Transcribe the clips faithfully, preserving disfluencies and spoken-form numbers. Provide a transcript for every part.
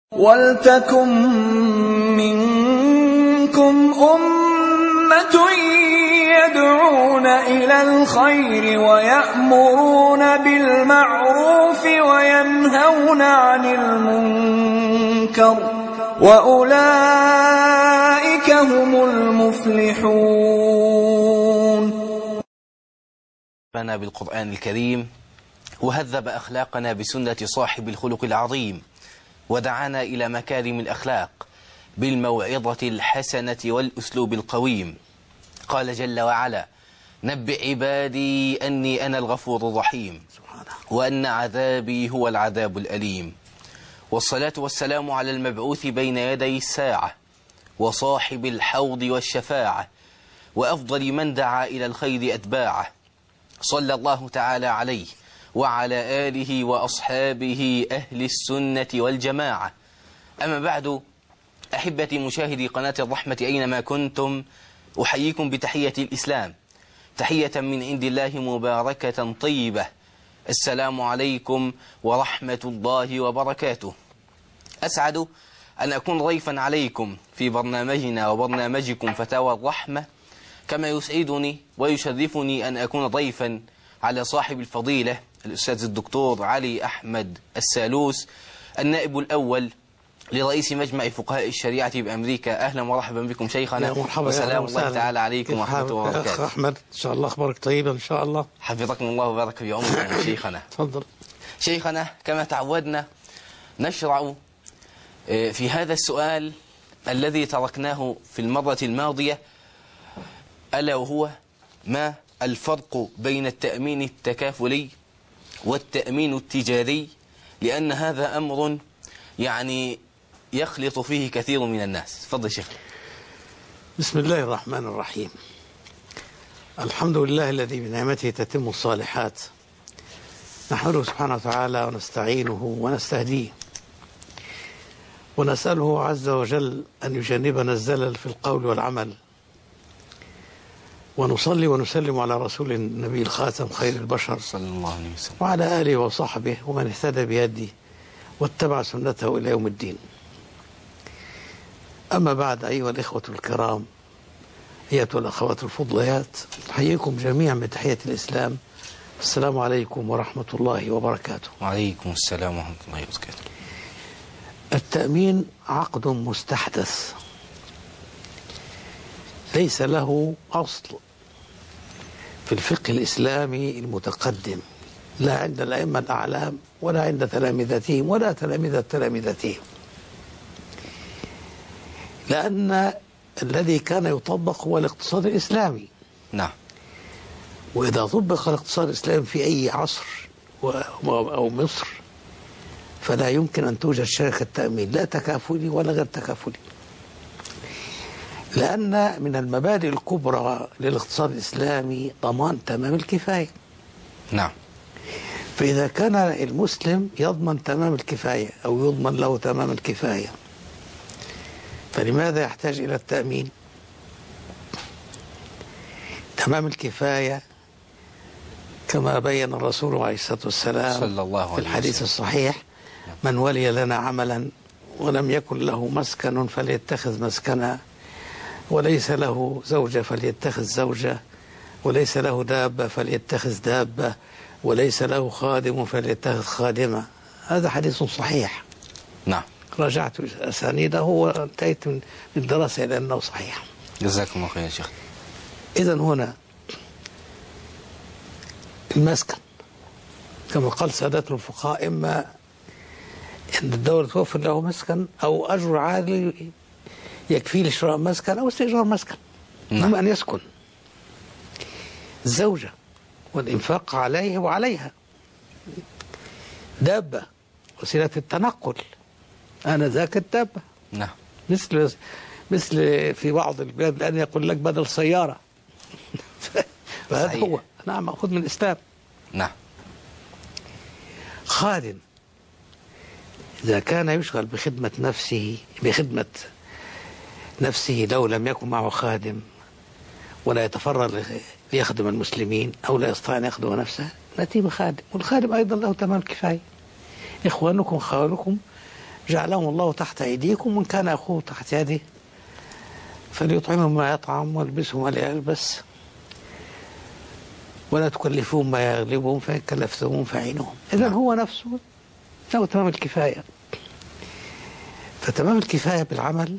وَلْتَكُن مِّنكُمْ أُمَّةٌ يَدْعُونَ إِلَى الْخَيْرِ وَيَأْمُرُونَ بِالْمَعْرُوفِ وَيَنْهَوْنَ عَنِ الْمُنكَرِ وَأُولَئِكَ هُمُ الْمُفْلِحُونَ. ربنا بالقرآن الكريم وهذب أخلاقنا بسنة صاحب الخلق العظيم، ودعانا إلى مكارم الأخلاق بالموعظة الحسنة والأسلوب القويم. قال جل وعلا: نبئ عبادي أني أنا الغفور الرحيم وأن عذابي هو العذاب الأليم. والصلاة والسلام على المبعوث بين يدي الساعة وصاحب الحوض والشفاعة وأفضل من دعا إلى الخير أتباعه، صلى الله تعالى عليه وعلى آله وأصحابه أهل السنة والجماعة. أما بعد، أحبتي مشاهدي قناة الرحمة أينما كنتم، أحييكم بتحية الإسلام، تحية من عند الله مباركة طيبة. السلام عليكم ورحمة الله وبركاته. أسعد أن أكون ضيفا عليكم في برنامجنا وبرنامجكم فتاوى الرحمة، كما يسعدني ويشرفني أن أكون ضيفا على صاحب الفضيلة الأستاذ الدكتور علي أحمد السالوس، النائب الأول لرئيس مجمع فقهاء الشريعة بأمريكا. أهلا ومرحبا بكم شيخنا، وسلام الله تعالى عليكم ورحمة الله وبركاته. أخ أحمد، إن شاء الله أخبارك طيبة إن شاء الله. حفظكم الله وبارك في عمركم شيخنا. تفضل شيخنا. كما تعودنا نشرع في هذا السؤال الذي تركناه في المرة الماضية، ألا وهو: ما الفرق بين التأمين التكافلي والتأمين التجاري؟ لأن هذا أمر يعني يخلط فيه كثير من الناس. تفضل شيخ. بسم الله الرحمن الرحيم. الحمد لله الذي بنعمته تتم الصالحات، نحمده سبحانه وتعالى ونستعينه ونستهديه، ونسأله عز وجل أن يجنبنا الزلل في القول والعمل، ونصلي ونسلم على رسول النبي الخاتم خير البشر صلى الله عليه وسلم وعلى آله وصحبه ومن اهتدى بهديه واتبع سنته إلى يوم الدين. أما بعد، أيها الإخوة الكرام، أيتها الأخوات الفضليات، أحييكم جميعا بتحية الإسلام. السلام عليكم ورحمة الله وبركاته. وعليكم السلام ورحمة الله وبركاته. التأمين عقد مستحدث ليس له أصل في الفقه الإسلامي المتقدم، لا عند الأئمة الأعلام ولا عند تلامذتهم ولا تلامذة تلامذتهم، لأن الذي كان يطبق هو الاقتصاد الإسلامي. نعم. وإذا طبق الاقتصاد الإسلامي في أي عصر أو مصر فلا يمكن أن توجد شركة تأمين، لا تكافلي ولا غير تكافلي، لأن من المبادئ الكبرى للاقتصاد الإسلامي ضمان تمام الكفاية. نعم. فإذا كان المسلم يضمن تمام الكفاية أو يضمن له تمام الكفاية، فلماذا يحتاج إلى التأمين؟ تمام الكفاية كما بين الرسول عليه الصلاة والسلام صلى الله عليه وسلم في الحديث الصحيح: من ولي لنا عملا ولم يكن له مسكن فليتخذ مسكنا، وليس له زوجة فليتخذ زوجة، وليس له دابة فليتخذ دابة، وليس له خادم فليتخذ خادمة. هذا حديث صحيح. نعم. راجعت أسانيده وانتهيت من الدراسة إلى أنه صحيح. جزاكم الله خير يا شيخ. إذن هنا المسكن كما قال سادات الفقهاء: إما أن الدولة توفر له مسكن أو أجر عالي يكفي لشراء مسكن أو استئجار مسكن، نعم. أن يسكن. الزوجة والإنفاق عليه وعليها. دابة وسيلة التنقل، أنا ذاك الدابة. نعم. مثل مثل في بعض البلاد الآن يقول لك بدل سيارة. فهذا هو نعم مأخوذ من الإسلام. نعم. خادم إذا كان يشغل بخدمة نفسه بخدمة نفسه لو لم يكن معه خادم ولا يتفرغ ليخدم المسلمين أو لا يستطيع أن يخدم نفسه، نأتي بخادم، والخادم أيضا له تمام الكفاية. إخوانكم خالكم جعلهم الله تحت أيديكم، ومن كان أخوه تحت يده فليطعمه ما يطعم ويلبسه ما يلبس، ولا تكلفون ما يغلبهم، فإن كلفتموهم فعينهم. إذا هو نفسه له تمام الكفاية. فتمام الكفاية بالعمل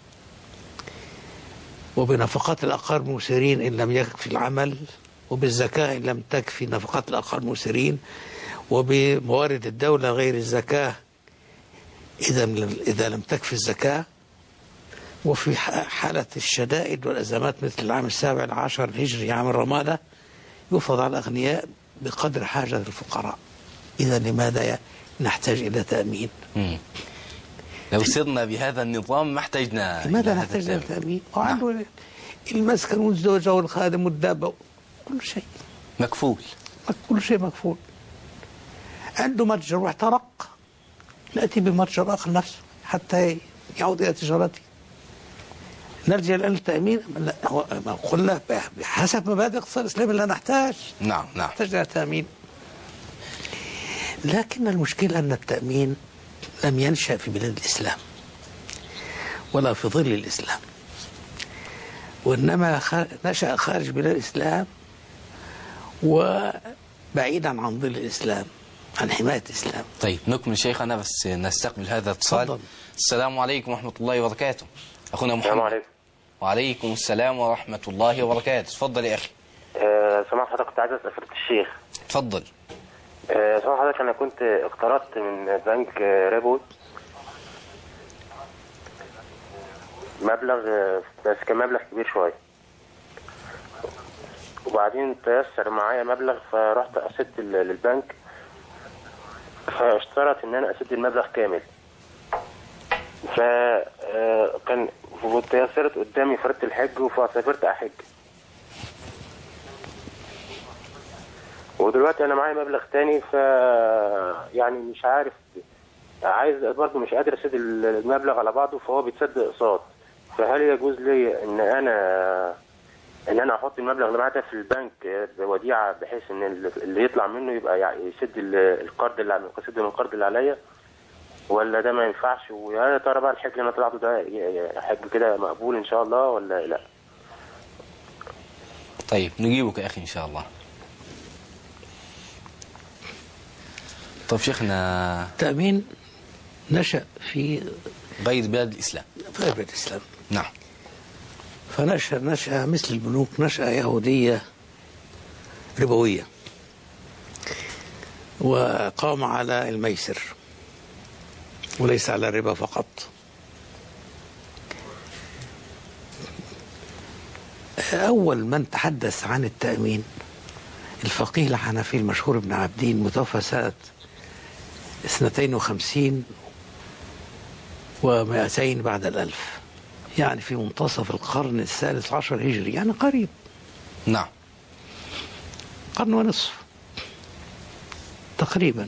وبنفقات الأقارب المسيرين إن لم يكفي العمل، وبالزكاة إن لم تكفي نفقات الأقارب المسيرين، وبموارد الدولة غير الزكاة إذا إذا لم تكفي الزكاة، وفي حالة الشدائد والأزمات مثل العام السابع العشر الهجري عام الرمادة يفرض على الأغنياء بقدر حاجة الفقراء. إذا لماذا نحتاج إلى تأمين؟ مم. لو سرنا بهذا النظام ما احتاجنا. لماذا نحتاج إلى تأمين؟ وعنده نعم. المسكن والزوجة والخادم والدابة كل شيء مكفول، كل شيء مكفول. عنده متجر واحترق، نأتي بمتجر آخر نفسه حتى يعود إلى تجارته. نرجع الآن للتأمين؟ لا، قلنا بحسب مبادئ الاقتصاد الإسلامي لا نحتاج. نعم نعم نحتاج إلى تأمين. لكن المشكلة أن التأمين لم ينشأ في بلاد الإسلام ولا في ظل الإسلام، وإنما نشأ خارج بلاد الإسلام وبعيدا عن ظل الإسلام، عن حماية الإسلام. طيب نكمل شيخنا، بس نستقبل هذا الاتصال. السلام عليكم ورحمة الله وبركاته. أخونا محمد. السلام عليكم. وعليكم السلام ورحمة الله وبركاته. تفضل يا أخي. أه سماحة حضرتك، كنت عايز أسأل فضيلة الشيخ. تفضل. أه سماحة حضرتك، أنا كنت اقترضت من بنك ريبوت مبلغ، بس كان مبلغ كبير شوية، وبعدين تيسر معايا مبلغ فرحت أسد للبنك، فاشترط إن أنا أسد المبلغ كامل، فكان تيسرت قدامي فرصة الحج فسافرت أحج، ودلوقتي أنا معايا مبلغ تاني، ف يعني مش عارف، عايز برضه مش قادر أسد المبلغ على بعضه، فهو بيتسد أقساط. فهل يجوز لي إن أنا إن أنا أحط المبلغ اللي معايا في البنك وديعة، بحيث إن اللي يطلع منه يبقى يسد القرض اللي يسد من القرض اللي عليا، ولا ده ما ينفعش؟ ويا ترى بقى الحج اللي أنا طلعته ده حج كده مقبول إن شاء الله ولا لا؟ طيب نجيبك يا أخي إن شاء الله. طب شيخنا، التأمين نشأ في غير بلاد الإسلام. في غير بلاد الإسلام نعم. فنشأ نشأ مثل البنوك، نشأ يهودية ربوية، وقام على الميسر وليس على الربا فقط. أول من تحدث عن التأمين الفقيه الحنفي المشهور ابن عابدين، متوفى سنة اثنتين وخمسين ومائتين بعد الألف، يعني في منتصف القرن الثالث عشر هجري، يعني قريب. نعم. قرن ونصف تقريبا.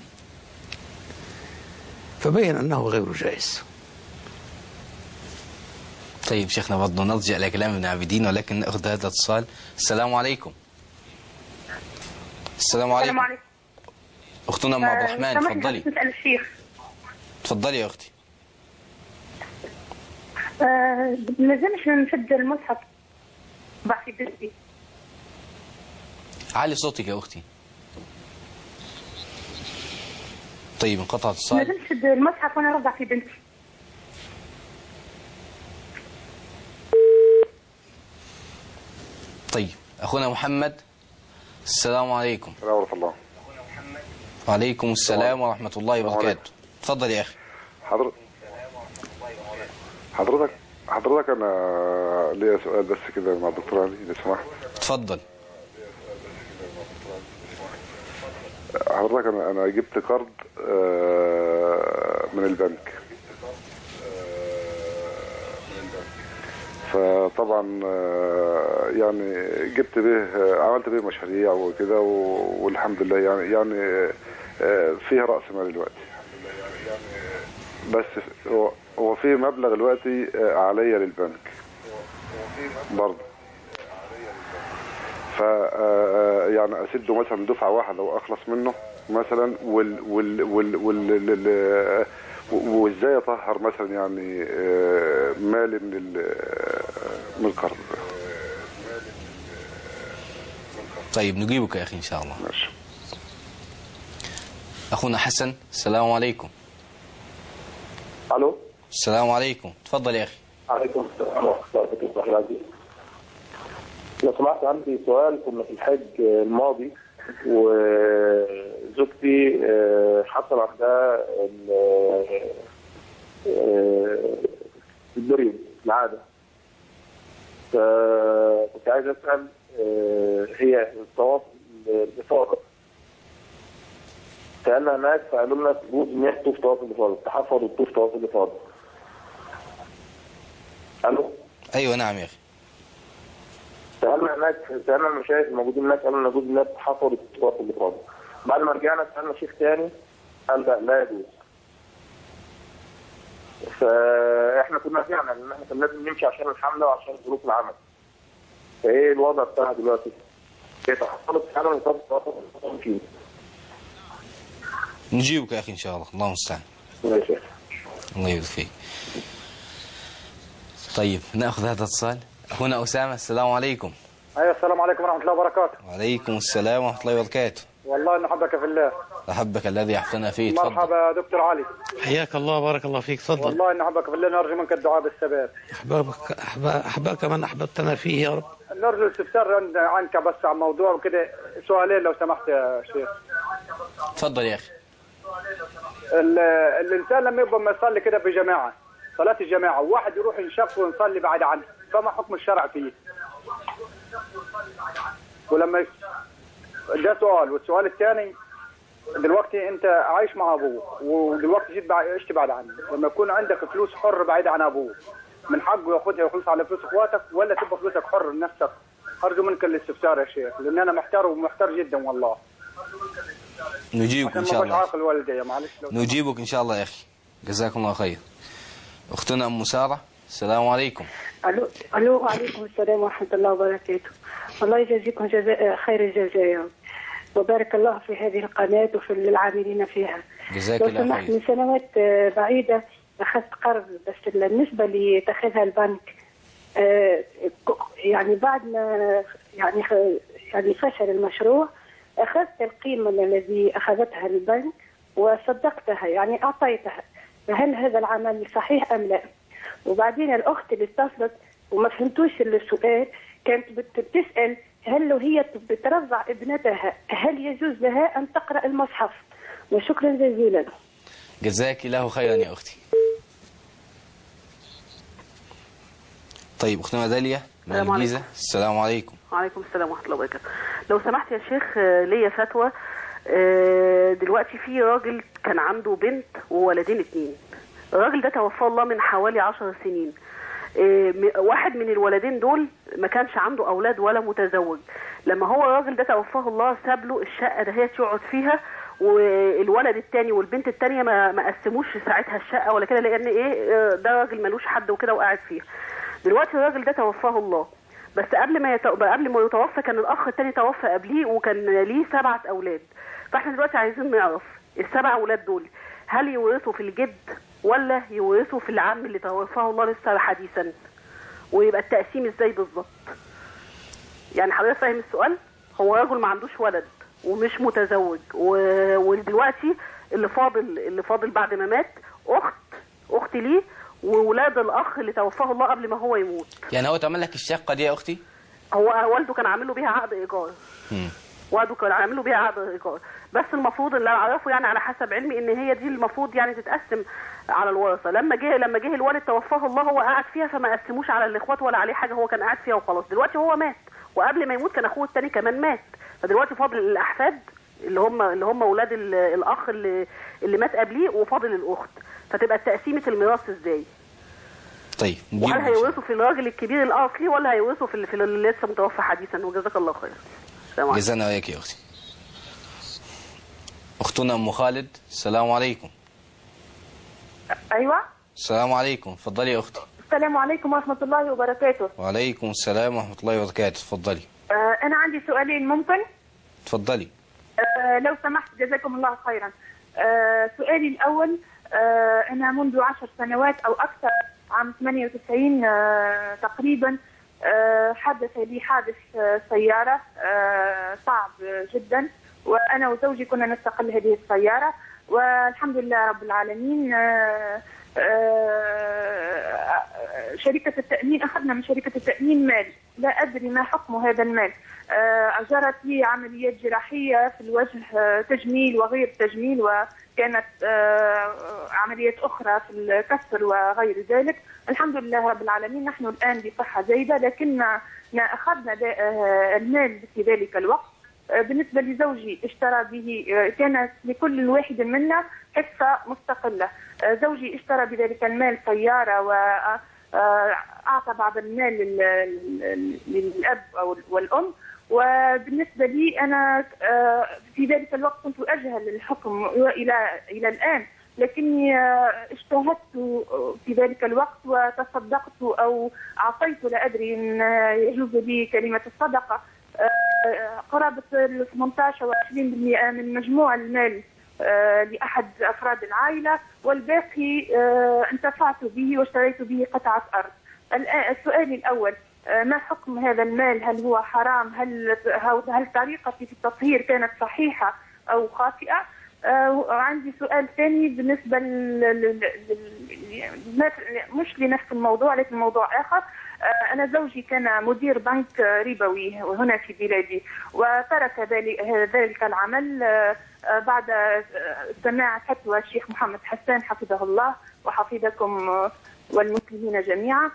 فبين أنه غير جائز. طيب شيخنا برضه نرجع إلى كلام ابن عابدين، ولكن نأخذ هذا الاتصال. السلام عليكم. السلام عليكم. السلام عليكم. أختنا أم عبد الرحمن، تفضلي. نسأل الشيخ. تفضلي يا أختي. آه ما زلنا نشد المصحف بعد في بنتي. علي صوتك يا أختي. طيب انقطع اتصال. ما زلنا نشد المصحف وأنا رضع في بنتي. طيب أخونا محمد. السلام عليكم. السلام ورحمة الله. وعليكم السلام ورحمة الله وبركاته. تفضل يا أخي. حضر... حضرتك حضرتك أنا ليا سؤال بس كده مع الدكتور علي لو سمحت. تفضل. حضرتك أنا أنا جبت قرض من البنك، فطبعا يعني جبت به عملت به مشاريع وكده، والحمد لله يعني يعني فيها رأس مال دلوقتي، بس هو في مبلغ دلوقتي عليا للبنك برضه، ف يعني اسده مثلا دفعه واحده واخلص منه مثلا، وال وال وال وال وازاي اطهر مثلا يعني مالي من من القرض. طيب نجيبك يا اخي ان شاء الله. ماشي. اخونا حسن، السلام عليكم. الو. السلام عليكم، تفضل يا اخي. عليكم السلام ورحمه الله وبركاته. لو سمحت عندي سؤال. كنا في الحج الماضي وزوجتي حصل عندها البريد العاده، فكنت عايز اسال هي الطواف الافاضه سالنا هناك فقالوا لنا تجوز ان هي تطوف طواف الافاضه، تحفظ وتطوف طواف الافاضه. الو. ايوه نعم يا اخي. سالنا هناك سالنا المشايخ الموجودين هناك قالوا لنا يجوز ان هي تحفظ وتطوف طواف الافاضه. بعد ما رجعنا سالنا شيخ ثاني قال لا لا يجوز. فاحنا كنا فعلا ان احنا كان لازم نمشي عشان الحمله وعشان ظروف العمل. فايه الوضع بتاعها دلوقتي؟ هي تحصلت فعلا وطبعا ممكن. نجيبك يا اخي ان شاء الله، الله المستعان. ماشي. الله يبارك فيك. طيب ناخذ هذا الاتصال. اخونا اسامه، السلام عليكم. ايوه السلام عليكم ورحمه الله وبركاته. وعليكم السلام ورحمه الله وبركاته. والله نحبك في الله. احبك الذي احسن فيه. تفضل. مرحبا يا دكتور علي. حياك الله، بارك الله فيك، تفضل. والله نحبك في الله، نرجو منك الدعاء بالثبات. احبابك احبابك من احببتنا فيه يا رب. نرجو الاستفسار عنك بس عن موضوع وكده، سؤالين لو سمحت يا شيخ. تفضل يا اخي. الانسان لما يبقى ما يصلي كده في جماعه، صلاه الجماعه، وواحد يروح ينشق ويصلي بعد عنه، فما حكم الشرع فيه؟ ولما ي... ده سؤال. والسؤال الثاني، دلوقتي انت عايش مع ابوك ودلوقتي جيت بعد عشت بعد عنه، لما يكون عندك فلوس حر بعيد عن ابوك، من حقه ياخذها ويخلص على فلوس اخواتك ولا تبقى فلوسك حر لنفسك؟ ارجو منك الاستفسار يا شيخ، لان انا محتار ومحتار جدا والله. نجيبك ان شاء الله. عاقل والدي معلش. نجيبك ان شاء الله يا اخي، جزاكم الله خير. اختنا ام ساره، السلام عليكم. الو الو وعليكم السلام ورحمه الله وبركاته. الله يجازيكم جزاء خير الجزاء وبارك الله في هذه القناه وفي العاملين فيها. جزاك الله خير. من سنوات بعيده اخذت قرض، بس بالنسبه لتاخذها البنك يعني بعد ما يعني يعني فشل المشروع، اخذت القيمه الذي اخذتها البنك وصدقتها، يعني اعطيتها. فهل هذا العمل صحيح ام لا؟ وبعدين الاخت اللي اتصلت وما فهمتوش السؤال، كانت بتسال هل لو هي بترضع ابنتها هل يجوز لها ان تقرا المصحف؟ وشكرا جزيلا. جزاك الله خيرا يا اختي. طيب اختنا داليا من الجيزه، السلام عليكم. وعليكم السلام ورحمه الله وبركاته. لو سمحت يا شيخ ليا فتوى. دلوقتي في راجل كان عنده بنت وولدين اتنين. الراجل ده توفاه الله من حوالي عشر سنين. واحد من الولدين دول ما كانش عنده اولاد ولا متزوج. لما هو الراجل ده توفاه الله ساب له الشقه دهيت يقعد فيها، والولد الثاني والبنت الثانيه ما ما قسموش ساعتها الشقه ولا كده، لان ايه ده راجل ملوش حد وكده وقاعد فيها. دلوقتي الراجل ده توفاه الله، بس قبل ما يتو... قبل ما يتوفى كان الاخ الثاني توفى قبليه وكان ليه سبعه اولاد. فاحنا دلوقتي عايزين نعرف السبع اولاد دول هل يورثوا في الجد ولا يورثوا في العم اللي توفاه الله لسه حديثا، ويبقى التقسيم ازاي بالظبط؟ يعني حضرتك فاهم السؤال؟ هو راجل ما عندوش ولد ومش متزوج، و... ودلوقتي اللي فاضل اللي فاضل بعد ما مات اخت اخت ليه وولاد الاخ اللي توفاه الله قبل ما هو يموت. يعني هو تملك الشقه دي يا اختي؟ هو والده كان عامل له بيها عقد ايجار. امم والده كان عامل له بيها عقد ايجار، بس المفروض اللي اعرفه يعني على حسب علمي ان هي دي المفروض يعني تتقسم على الورثه. لما جه لما جه الوالد توفاه الله هو قاعد فيها، فما قسموش على الاخوات ولا عليه حاجه، هو كان قاعد فيها وخلاص. دلوقتي هو مات، وقبل ما يموت كان اخوه الثاني كمان مات، فدلوقتي فاضل الاحفاد اللي هم اللي هم اولاد الاخ اللي اللي مات قبليه، وفاضل الاخت. فتبقى تقسيمه الميراث ازاي؟ طيب وهل هيورثوا في الراجل الكبير الاصلي ولا هيورثوا في اللي, في اللي لسه متوفى حديثا؟ وجزاك الله خير. جزانا وياك يا اختي. اختنا ام خالد، السلام عليكم. ايوه السلام عليكم، اتفضلي يا اختي. السلام عليكم ورحمه الله وبركاته. وعليكم السلام ورحمه الله وبركاته، اتفضلي. آه انا عندي سؤالين ممكن؟ اتفضلي. آه لو سمحت جزاكم الله خيرا. آه سؤالي الاول، أنا منذ عشر سنوات أو أكثر، عام ثمانية وتسعين تقريبا، حدث لي حادث سيارة صعب جدا، وأنا وزوجي كنا نستقل هذه السيارة، والحمد لله رب العالمين. شركة التأمين، أخذنا من شركة التأمين مال، لا أدري ما حكم هذا المال. أجرت لي عمليات جراحية في الوجه، تجميل وغير تجميل، وكانت عمليات أخرى في الكسر وغير ذلك. الحمد لله رب العالمين نحن الآن بصحة جيدة، لكننا أخذنا المال في ذلك الوقت. بالنسبة لزوجي اشترى به، كانت لكل واحد منا حصة مستقلة. زوجي اشترى بذلك المال سيارة وأعطى بعض المال للأب أو والأم، وبالنسبة لي أنا في ذلك الوقت كنت أجهل الحكم إلى إلى الآن، لكني اجتهدت في ذلك الوقت وتصدقت أو أعطيت، لا أدري إن يجوز لي كلمة الصدقة، قرابة ثمانية عشر وعشرين بالمئة من مجموع المال لأحد أفراد العائلة، والباقي انتفعت به واشتريت به قطعة أرض. السؤال الأول، ما حكم هذا المال؟ هل هو حرام؟ هل هل طريقتي في التطهير كانت صحيحة أو خاطئة؟ عندي سؤال ثاني بالنسبة ل... مش لنفس الموضوع لكن موضوع آخر. أنا زوجي كان مدير بنك ربوي هنا في بلادي، وترك ذلك العمل بعد سماع فتوى الشيخ محمد حسان حفظه الله وحفظكم والمسلمين جميعا،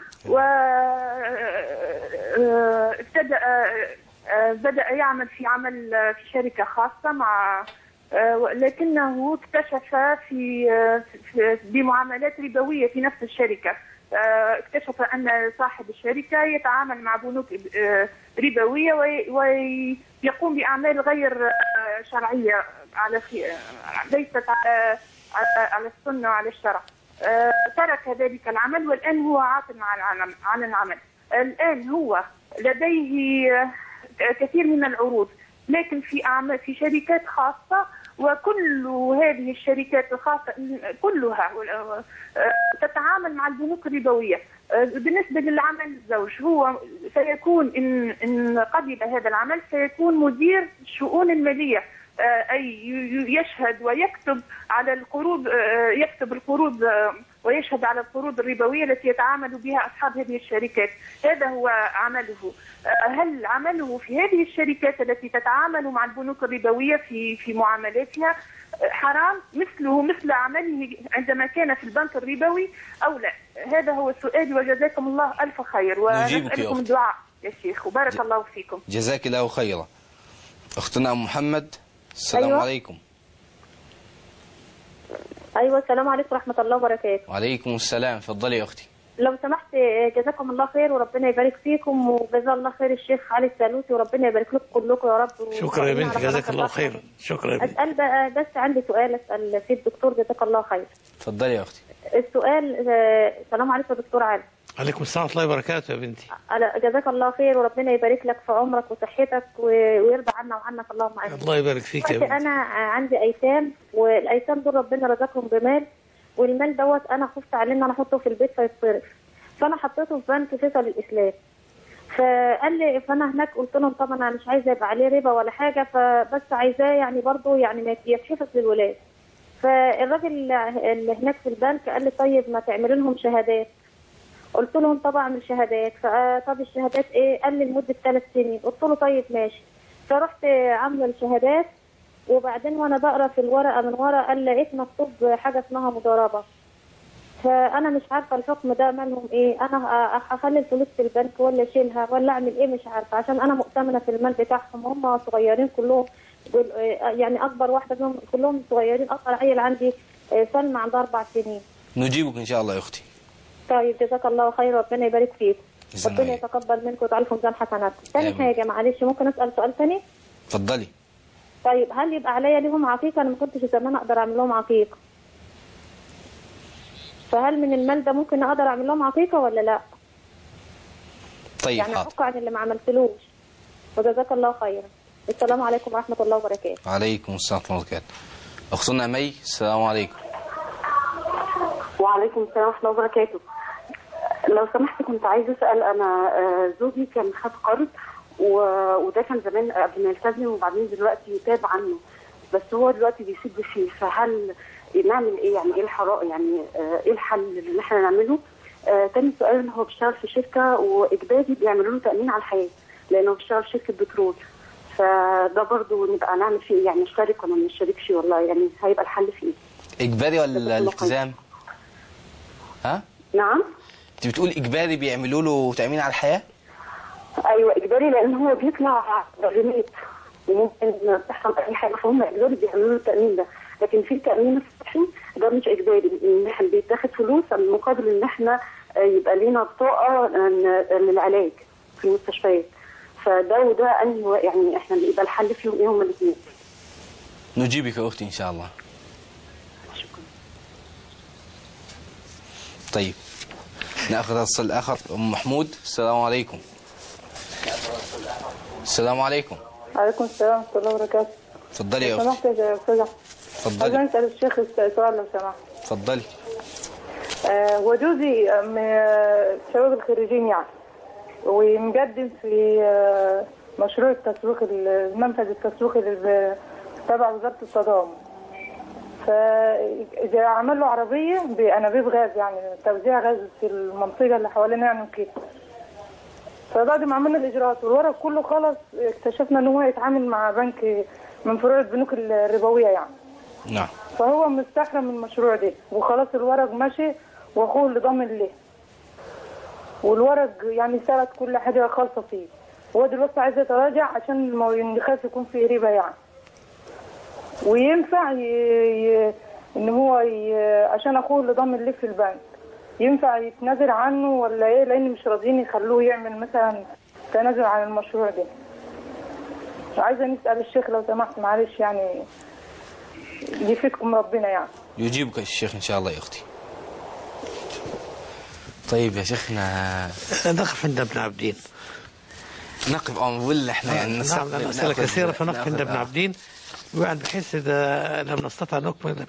وابتدأ بدأ يعمل في عمل في شركة خاصة مع، لكنه اكتشف في بمعاملات ربوية في نفس الشركة. اكتشف أن صاحب الشركة يتعامل مع بنوك ربوية ويقوم بأعمال غير شرعية، على ليست على على السنة وعلى الشرع. ترك ذلك العمل والآن هو عاطل عن العمل. الآن هو لديه كثير من العروض، لكن في أعمال في شركات خاصة، وكل هذه الشركات الخاصة كلها تتعامل مع البنوك الربوية. بالنسبة للعمل الزوج، هو سيكون إن إن قبل هذا العمل سيكون مدير الشؤون المالية، أي يشهد ويكتب على القروض، يكتب القروض ويشهد على القروض الربوية التي يتعامل بها أصحاب هذه الشركات. هذا هو عمله. هل عمله في هذه الشركات التي تتعامل مع البنوك الربوية في في معاملاتها حرام مثله مثل عمله عندما كان في البنك الربوي أو لا؟ هذا هو السؤال، وجزاكم الله ألف خير، ونسألكم الدعاء يا شيخ، وبارك ج... الله فيكم. جزاك الله خيرا. أختنا أم محمد، السلام أيوة. عليكم. أيوة السلام عليكم ورحمة الله وبركاته. وعليكم السلام، اتفضلي يا أختي. لو سمحت جزاكم الله خير وربنا يبارك فيكم، وجزا الله خير الشيخ علي السالوسي وربنا يبارك لكم كلكم يا رب. شكرا يا بنتي، جزاك الله خير. شكرا يا بنتي. أسأل بقى، بس عندي سؤال أسأل فيه الدكتور، جزاك الله خير. اتفضلي يا أختي. السؤال، السلام عليكم يا دكتور علي. عليكم السلام ورحمة الله وبركاته يا بنتي. جزاك الله خير وربنا يبارك لك في عمرك وصحتك ويرضى عنا وعنك، اللهم امين. الله يبارك فيك يا بنتي. انا عندي ايتام، والايتام دول ربنا رزقهم بمال، والمال دوت انا خفت عليه ان انا احطه في البيت فيتصرف، فانا حطيته في بنك فيصل الاسلام. فقال لي، فانا هناك قلت لهم طبعا انا مش عايزه يبقى عليه ربا ولا حاجه، فبس عايزاه يعني برضه يعني يتحفظ للولاد. فالراجل اللي هناك في البنك قال لي طيب ما تعملي لهم شهادات. قلت لهم طبعا من شهادات. فطب الشهادات ايه؟ قال لي لمده ثلاث سنين. قلت له طيب ماشي. فرحت عامله الشهادات، وبعدين وانا بقرا في الورقه من ورا قال لقيت مكتوب حاجه اسمها مضاربه. فانا مش عارفه الحكم ده مالهم ايه، انا هخلي الفلوس في البنك ولا اشيلها ولا اعمل ايه؟ مش عارفه، عشان انا مؤتمنه في المال بتاعهم، هم صغيرين كلهم، يعني اكبر واحده منهم كلهم صغيرين. اصغر عيل عندي سلمى عندها اربع سنين. نجيبك ان شاء الله يا اختي. طيب جزاك الله خير، ربنا يبارك فيكم، ربنا يتقبل منكم ويجعلكم ميزان حسناتكم. ثاني حاجه معلش ممكن اسال سؤال ثاني؟ اتفضلي. طيب هل يبقى عليا ليهم عقيقه؟ انا ما كنتش زمان اقدر اعمل لهم عقيقه، فهل من المال ده ممكن اقدر اعمل لهم عقيقه ولا لا؟ طيب يعني احكوا عن اللي ما عملتلوش. وجزاك الله خيرا. السلام عليكم ورحمه الله وبركاته. وعليكم السلام ورحمه الله وبركاته. اختنا مي، السلام عليكم. وعليكم السلام ورحمة الله وبركاته. لو سمحت كنت عايزة أسأل، أنا زوجي كان خد قرض وده كان زمان قبل ما يلتزم، وبعدين دلوقتي تاب عنه، بس هو دلوقتي بيسد فيه، فهل نعمل ايه؟ يعني ايه الحرام؟ يعني ايه الحل اللي احنا نعمله؟ آه تاني سؤال، ان هو بيشتغل في شركه واجباري بيعملوا له تامين على الحياه لانه بيشتغل في شركه بترول، فده برضو نبقى نعمل فيه يعني نشترك ولا ما نشتركش، والله يعني هيبقى الحل فيه ايه؟ اجباري ولا الالتزام؟ ها؟ نعم؟ انت بتقول اجباري بيعملوا له تامين على الحياه؟ ايوه اجباري، لان هو بيطلع برميت وممكن تحصل اي حاجه، فهم اجباري بيعملوا له التامين ده، لكن في تامين الصحي ده مش اجباري، ان احنا بيتاخد فلوس مقابل ان احنا يبقى لينا بطاقه للعلاج في المستشفيات، فده وده انهي يعني احنا يبقى الحل فيهم ايه هما الاثنين؟ نجيبك يا اختي ان شاء الله. شكرا. طيب ناخذ الاتصال الاخر. ام محمود، السلام عليكم. السلام عليكم. وعليكم السلام ورحمه الله وبركاته. اتفضلي يا اختي. سمحت يا استاذه. اتفضلي. عايزه اسال الشيخ سؤال لو سمحت. اتفضلي. آه هو جوزي من الشباب الخريجين يعني، ومقدم في آه مشروع التسويق، المنفذ التسويقي تبع وزاره التضامن، فاذا عمل له عربيه بانابيب غاز، يعني توزيع غاز في المنطقه اللي حوالينا يعني كده، فبعد ما عملنا الاجراءات والورق كله خلص، اكتشفنا ان هو يتعامل مع بنك من فروع البنوك الربويه يعني. نعم. فهو مستحرم من المشروع ده، وخلاص الورق ماشي واخوه اللي ضامن له، والورق يعني سرت كل حاجه خالصه فيه، وهو دلوقتي عايز يتراجع عشان ما يخاف يكون فيه ربا يعني. وينفع ي... ي... ان هو ي... عشان اخوه اللي ضامن له في البنك، ينفع يتنازل عنه ولا ايه؟ لان مش راضيين يخلوه يعمل مثلا تنازل عن المشروع ده. عايزه نسال الشيخ لو سمحت، معلش يعني يفيدكم ربنا يعني. يجيبك الشيخ ان شاء الله يا اختي. طيب يا شيخنا نقف عند ابن عابدين. نقف اه ولا احنا يعني نعم الاسئله كثيره، فنقف عند ابن عابدين وبعد بحيث اذا لم نستطع نكمل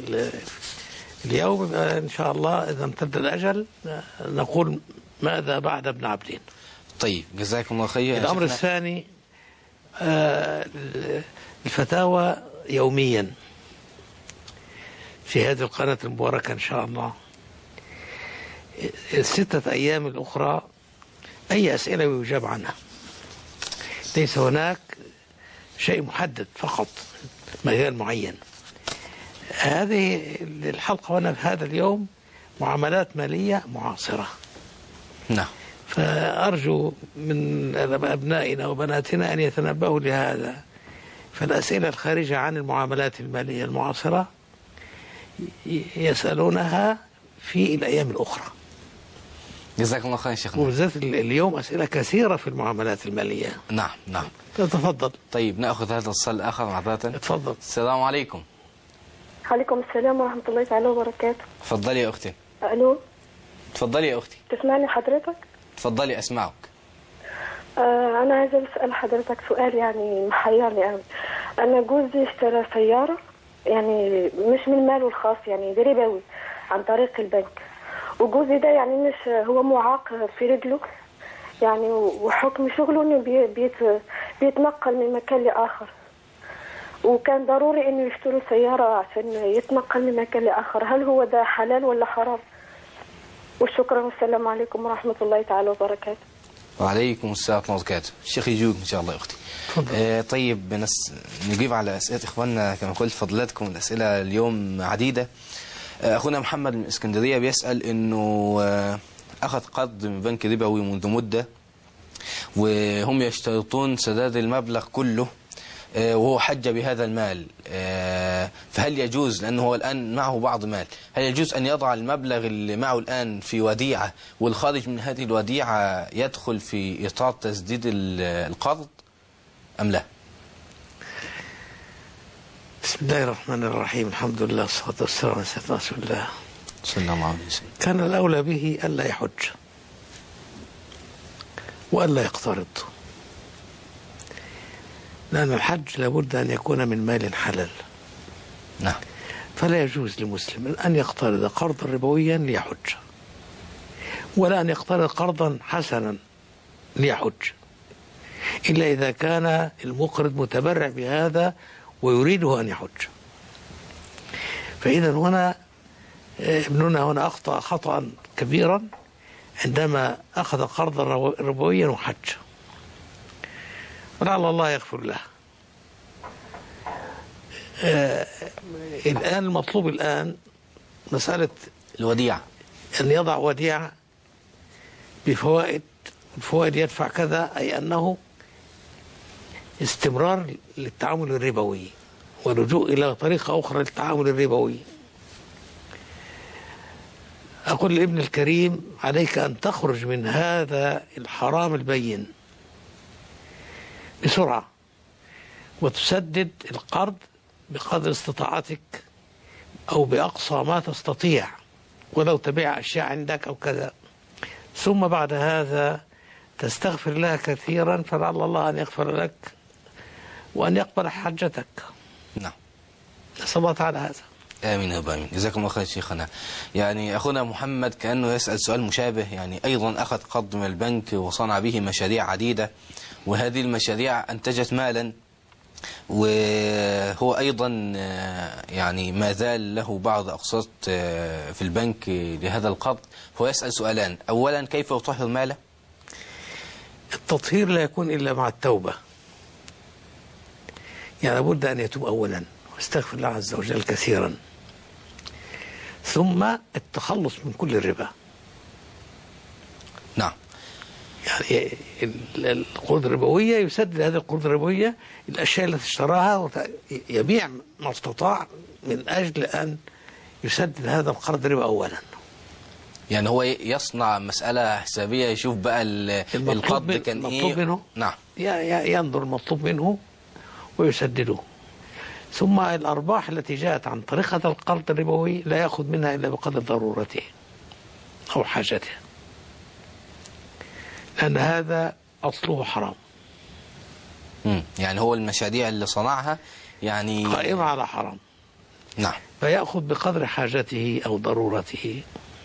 اليوم ان شاء الله اذا امتد الاجل نقول ماذا بعد ابن عابدين. طيب جزاكم الله خير. الامر الثاني آه الفتاوى يوميا في هذه القناة المباركة إن شاء الله. الستة أيام الأخرى أي أسئلة يجاب عنها، ليس هناك شيء محدد فقط مجال معين. هذه الحلقة هنا في هذا اليوم معاملات مالية معاصرة. نعم. فأرجو من أبنائنا وبناتنا أن يتنبهوا لهذا، فالأسئلة الخارجة عن المعاملات المالية المعاصرة يسألونها في الأيام الأخرى. جزاكم الله خير شيخنا. وبالذات اليوم أسئلة كثيرة في المعاملات المالية. نعم نعم. تفضل. طيب نأخذ هذا الصل الآخر معذرة. تفضل. السلام عليكم. عليكم السلام ورحمة الله تعالى وبركاته. تفضلي يا أختي. ألو. تفضلي يا أختي. تسمعني حضرتك؟ تفضلي أسمعك. آه أنا عايزة أسأل حضرتك سؤال يعني محيرني قوي. أنا جوزي اشترى سيارة يعني مش من ماله الخاص، يعني ده ربوي عن طريق البنك، وجوزي ده يعني مش هو معاق في رجله يعني، وحكم شغله انه بي بيت بيتنقل من مكان لآخر، وكان ضروري انه يشتروا سيارة عشان يتنقل من مكان لآخر، هل هو ده حلال ولا حرام؟ وشكرا والسلام عليكم ورحمة الله تعالى وبركاته. وعليكم السلام ورحمة الله وبركاته. الشيخ يجوك إن شاء الله يا أختي. آه طيب بنس نجيب على أسئلة إخواننا كما قلت فضلاتكم. الأسئلة اليوم عديدة. آه أخونا محمد من اسكندرية بيسأل إنه آه أخذ قرض من بنك ربوي منذ مدة، وهم يشترطون سداد المبلغ كله آه وهو حج بهذا المال، آه فهل يجوز لأنه هو الآن معه بعض مال، هل يجوز أن يضع المبلغ اللي معه الآن في وديعة والخارج من هذه الوديعة يدخل في إطار تسديد القرض أم لا؟ بسم الله الرحمن الرحيم، الحمد لله والصلاة والسلام على سيدنا رسول الله صلى الله عليه وسلم. كان الأولى به ألا يحج وألا يقترض، لأن الحج لابد أن يكون من مال حلال. نعم. فلا يجوز لمسلم أن يقترض قرضا ربويا ليحج، ولا أن يقترض قرضا حسنا ليحج، إلا إذا كان المقرض متبرع بهذا ويريده أن يحج. فإذا هنا ابننا هنا أخطأ خطأ كبيرا عندما أخذ قرضا ربويا وحج، ولعل الله يغفر له. آه الآن المطلوب الآن مسألة الوديعة، أن يضع وديعة بفوائد، الفوائد يدفع كذا، أي أنه استمرار للتعامل الربوي ولجوء إلى طريقة أخرى للتعامل الربوي. أقول لابن الكريم عليك أن تخرج من هذا الحرام البين بسرعة وتسدد القرض بقدر استطاعتك أو بأقصى ما تستطيع، ولو تبيع أشياء عندك أو كذا، ثم بعد هذا تستغفر الله كثيرا، فلعل الله أن يغفر لك وأن يقبل حاجتك. نعم، نسأل الله تعالى هذا. آمين يا آمين. جزاكم الله خير شيخنا. يعني أخونا محمد كأنه يسأل سؤال مشابه، يعني أيضا أخذ قرض من البنك وصنع به مشاريع عديدة، وهذه المشاريع أنتجت مالا، وهو أيضا يعني ما زال له بعض أقساط في البنك لهذا القرض. هو يسأل سؤالان: أولا كيف يطهر ماله؟ التطهير لا يكون إلا مع التوبة، يعني لابد أن يتوب أولا واستغفر الله عز وجل كثيرا، ثم التخلص من كل الربا. نعم، يعني القروض الربوية يسدد هذه القروض الربوية، الأشياء التي اشتراها يبيع ما استطاع من أجل أن يسدد هذا القرض الربا أولا. يعني هو يصنع مسألة حسابية، يشوف بقى القرض كان إيه. منه. نعم، ينظر المطلوب منه ويسدده، ثم الأرباح التي جاءت عن طريق هذا القرض الربوي لا يأخذ منها إلا بقدر ضرورته أو حاجته، لأن هذا أصله حرام. مم. يعني هو المشاريع اللي صنعها يعني قائمة على حرام. نعم، فيأخذ بقدر حاجته أو ضرورته.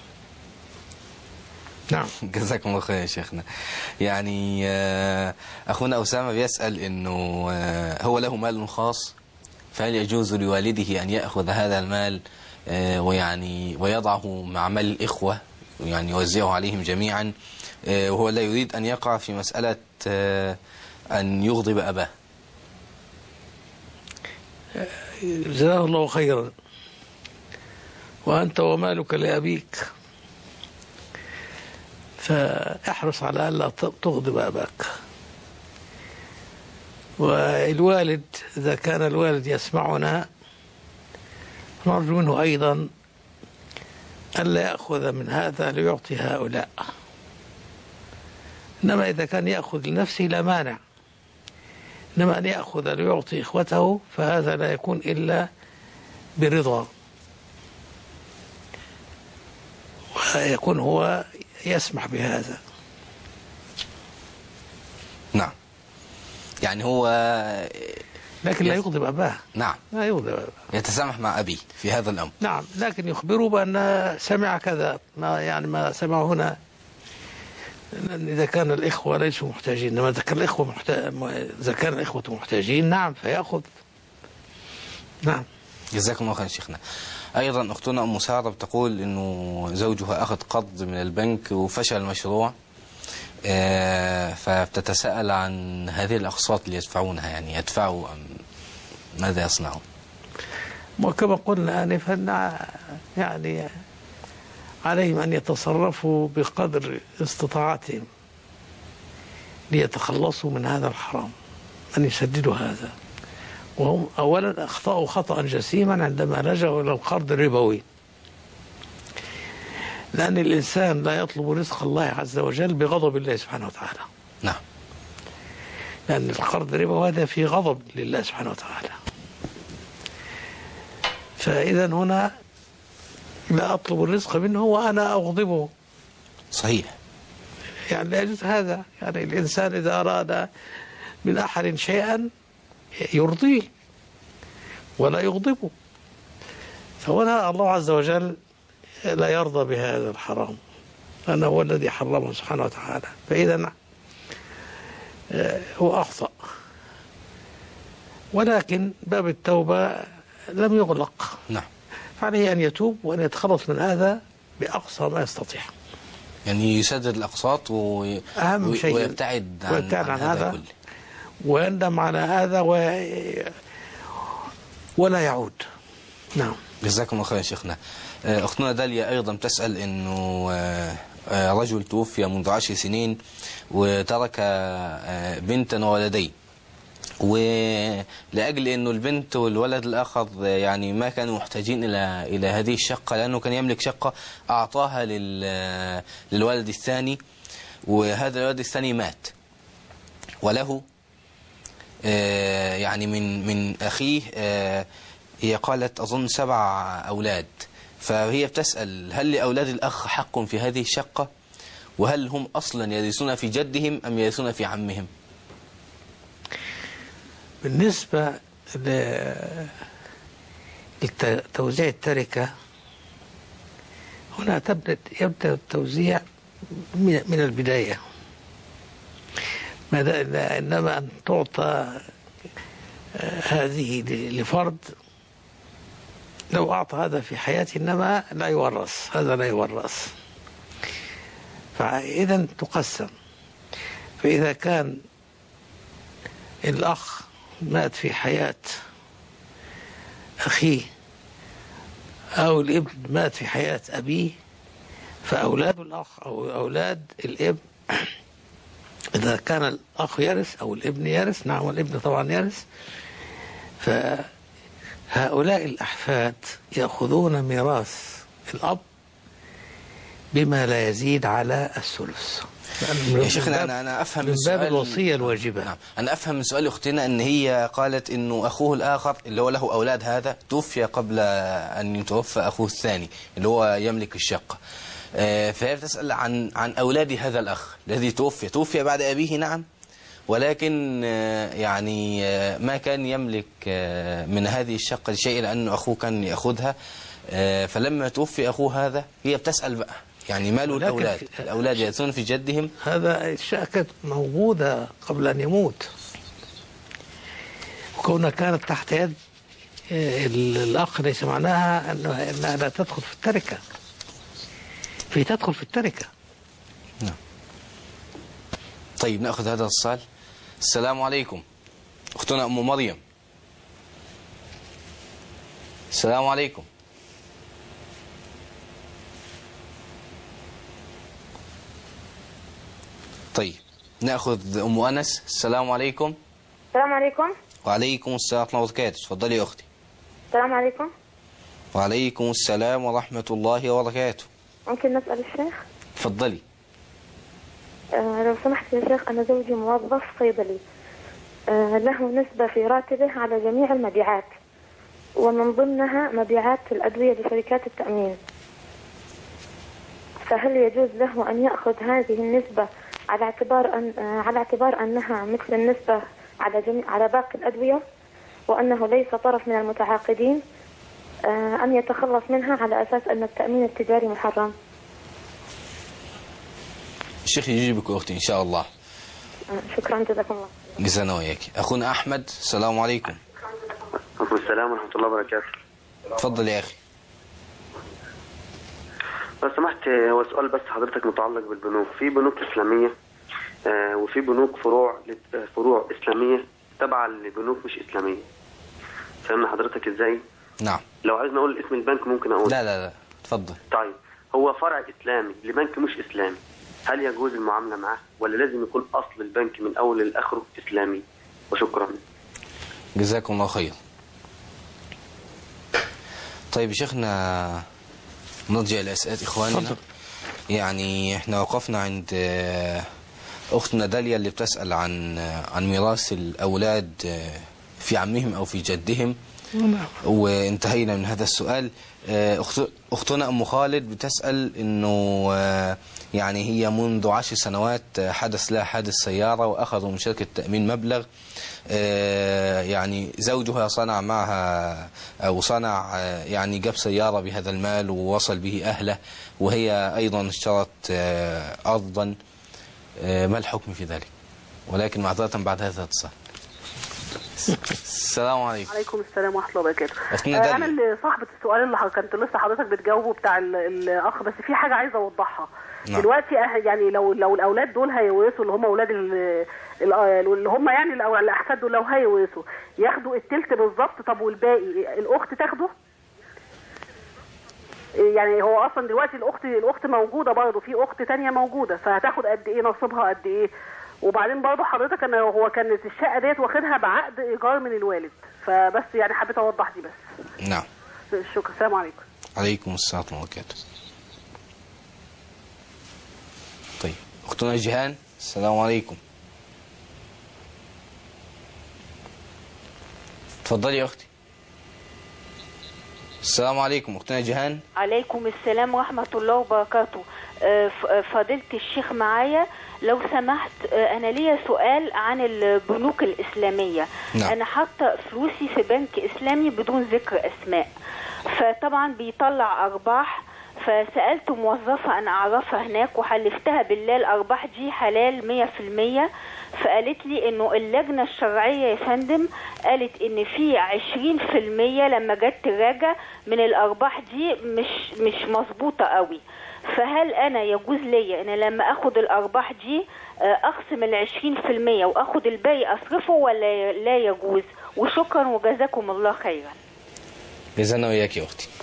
نعم. جزاكم الله خير يا شيخنا. يعني أخونا أسامة بيسأل إنه هو له مال خاص، فهل يجوز لوالده أن يأخذ هذا المال ويعني ويضعه مع مال الإخوة، يعني يوزعه عليهم جميعا، وهو لا يريد أن يقع في مسألة أن يغضب أباه؟ جزاه الله خيرا. وأنت ومالك لأبيك، فاحرص على ألا تغضب أباك. والوالد إذا كان الوالد يسمعنا نرجو منه أيضا ألا يأخذ من هذا ليعطي هؤلاء، إنما إذا كان يأخذ لنفسه لا مانع، إنما أن يأخذ ليعطي إخوته فهذا لا يكون إلا برضا، ويكون هو يسمح بهذا. نعم، يعني هو لكن لا يغضب أباه. نعم، لا يغضب أباه، يتسامح مع أبيه في هذا الأمر. نعم، لكن يخبره بأن سمع كذا، ما يعني ما سمع هنا، إذا كان الإخوة ليسوا محتاجين، إنما إذا كان الإخوة محتاج، إذا كان الإخوة محتاجين نعم فيأخذ. نعم. جزاكم الله خير شيخنا. أيضا أختنا أم سارة بتقول إنه زوجها أخذ قرض من البنك وفشل المشروع، فبتتساءل عن هذه الأقساط اللي يدفعونها، يعني يدفعوا أم ماذا يصنعون؟ وكما قلنا آنفا يعني عليهم أن يتصرفوا بقدر استطاعتهم ليتخلصوا من هذا الحرام، أن يسددوا هذا. وهم أولا أخطأوا خطأ جسيما عندما لجأوا إلى القرض الربوي، لأن الإنسان لا يطلب رزق الله عز وجل بغضب الله سبحانه وتعالى. نعم، لأن القرض الربوي هذا في غضب لله سبحانه وتعالى. فإذا هنا لا أطلب الرزق منه وأنا أغضبه. صحيح، يعني لا يجوز هذا. يعني الإنسان إذا أراد من أحد شيئا يرضيه ولا يغضبه. فهنا الله عز وجل لا يرضى بهذا الحرام، لأنه هو الذي حرمه سبحانه وتعالى. فإذا هو أخطأ، ولكن باب التوبة لم يغلق. نعم. فعليه أن يتوب وأن يتخلص من هذا بأقصى ما يستطيع، يعني يسدد الأقساط و... أهم شيء ويبتعد عن, ويبتعد عن, عن هذا كله، ويندم على هذا و... ولا يعود. نعم. جزاكم الله خير يا شيخنا. أختنا داليا أيضا تسأل أنه رجل توفي منذ عشر سنين وترك بنتا وولدين، ولأجل أنه البنت والولد الآخر يعني ما كانوا محتاجين إلى إلى هذه الشقة، لأنه كان يملك شقة أعطاها لل للولد الثاني، وهذا الولد الثاني مات، وله يعني من من أخيه هي قالت أظن سبع أولاد، فهي بتسأل هل لأولاد الأخ حق في هذه الشقة، وهل هم أصلا يرثون في جدهم أم يرثون في عمهم؟ بالنسبة لتوزيع التركة هنا تبدأ يبدأ التوزيع من البداية، إنما أن تعطى هذه لفرد لو أعطى هذا في حياته إنما لا يورث، هذا لا يورث، فإذا تقسم. فإذا كان الأخ مات في حياة أخيه أو الابن مات في حياة أبيه، فأولاد الأخ أو أولاد الابن إذا كان الأخ يرث أو الابن يرث، نعم والابن طبعا يرث، فهؤلاء الأحفاد يأخذون ميراث الأب بما لا يزيد على الثلث. يا شيخنا أنا أنا أفهم من باب الوصية الواجبة. نعم. أنا أفهم من سؤال أختنا أن هي قالت إنه أخوه الآخر اللي هو له أولاد هذا توفي قبل أن يتوفى أخوه الثاني اللي هو يملك الشقة، فهي بتسأل عن عن أولاد هذا الأخ الذي توفي توفي بعد أبيه، نعم، ولكن يعني ما كان يملك من هذه الشقة شيء لأنه أخوه كان يأخذها، فلما توفي أخوه هذا هي بتسأل بقى يعني ماله الأولاد الأولاد يرثون في جدهم. هذا الشقة كانت موجودة قبل أن يموت، وكونها كانت تحت يد الأخ ليس معناها أنها لا تدخل في التركة، في تدخل في التركة. نعم. طيب نأخذ هذا الاتصال. السلام عليكم أختنا أم مريم. السلام عليكم. طيب نأخذ أم أنس. السلام عليكم. السلام عليكم. وعليكم السلام ورحمة الله وبركاته. تفضلي يا أختي. السلام عليكم. وعليكم السلام ورحمة الله وبركاته. ممكن نسأل الشيخ؟ تفضلي. آه لو سمحت يا شيخ، أنا زوجي موظف صيدلي، آه له نسبة في راتبه على جميع المبيعات، ومن ضمنها مبيعات الأدوية لشركات التأمين، فهل يجوز له أن يأخذ هذه النسبة على اعتبار أن آه على اعتبار أنها مثل النسبة على جميع على باقي الأدوية، وأنه ليس طرف من المتعاقدين، آه أم يتخلص منها على أساس أن التأمين التجاري محرم؟ الشيخ يجيبك أختي إن شاء الله. آه شكرا جزاكم الله. جزانا وياك. أخونا أحمد. السلام عليكم. وعليكم السلام ورحمة الله وبركاته. تفضل يا أخي. لو سمحت، هو سؤال بس حضرتك متعلق بالبنوك. في بنوك إسلامية آه وفي بنوك فروع فروع إسلامية تبع لبنوك مش إسلامية. فهمنا حضرتك إزاي؟ نعم. لو عايزني أقول اسم البنك ممكن أقول. لا لا لا تفضل. طيب، هو فرع إسلامي لبنك مش إسلامي، هل يجوز المعاملة معه ولا لازم يكون أصل البنك من أول لآخره إسلامي؟ وشكرا. جزاكم الله خير. طيب يا شيخنا نرجع لأسئلة إخواننا. فضل. يعني احنا وقفنا عند أختنا داليا اللي بتسأل عن عن ميراث الأولاد في عمهم أو في جدهم، وانتهينا من هذا السؤال. أختنا أم خالد بتسأل إنه يعني هي منذ عشر سنوات حدث لها حادث سيارة وأخذوا من شركة تأمين مبلغ، يعني زوجها صنع معها أو صنع يعني جاب سيارة بهذا المال ووصل به أهله، وهي أيضا اشترت أرضا، ما الحكم في ذلك؟ ولكن معذرة بعد هذا الاتصال. السلام عليكم. وعليكم السلام ورحمة الله وبركاته. آه أنا اللي صاحبة السؤال اللي كنت لسه حضرتك بتجاوبه بتاع الأخ، بس في حاجة عايزة أوضحها. نعم. دلوقتي يعني لو لو الأولاد دول هيورثوا، اللي هم أولاد اللي هم يعني الأحفاد دول، لو هيورثوا ياخدوا التلت بالظبط، طب والباقي الأخت تاخده؟ يعني هو أصلا دلوقتي الأخت الأخت موجودة برضه، في أخت تانية موجودة، فهتاخد قد إيه، نصيبها قد إيه؟ وبعدين برضه حضرتك انا هو كانت الشقه ديت واخدها بعقد ايجار من الوالد، فبس يعني حبيت اوضح دي بس. نعم. شكرا. السلام عليكم. عليكم السلام ورحمه الله وبركاته. طيب اختنا جيهان، السلام عليكم. اتفضلي يا اختي. السلام عليكم اختنا جيهان. عليكم السلام ورحمه الله وبركاته. فضيله الشيخ معايا لو سمحت، أنا ليا سؤال عن البنوك الإسلامية. نعم. أنا حاطة فلوسي في بنك إسلامي بدون ذكر أسماء، فطبعا بيطلع أرباح، فسألت موظفة أنا أعرفها هناك وحلفتها بالله الأرباح دي حلال مية في المية، فقالت لي إنه اللجنة الشرعية يا فندم قالت إن في عشرين في المية لما جت تراجع من الأرباح دي مش مش مظبوطة قوي، فهل أنا يجوز لي أن لما أخذ الأرباح دي أقسم العشرين في المية وأخذ الباقي أصرفه ولا لا يجوز؟ وشكرا وجزاكم الله خيرا. جزانا وإياك يا أختي.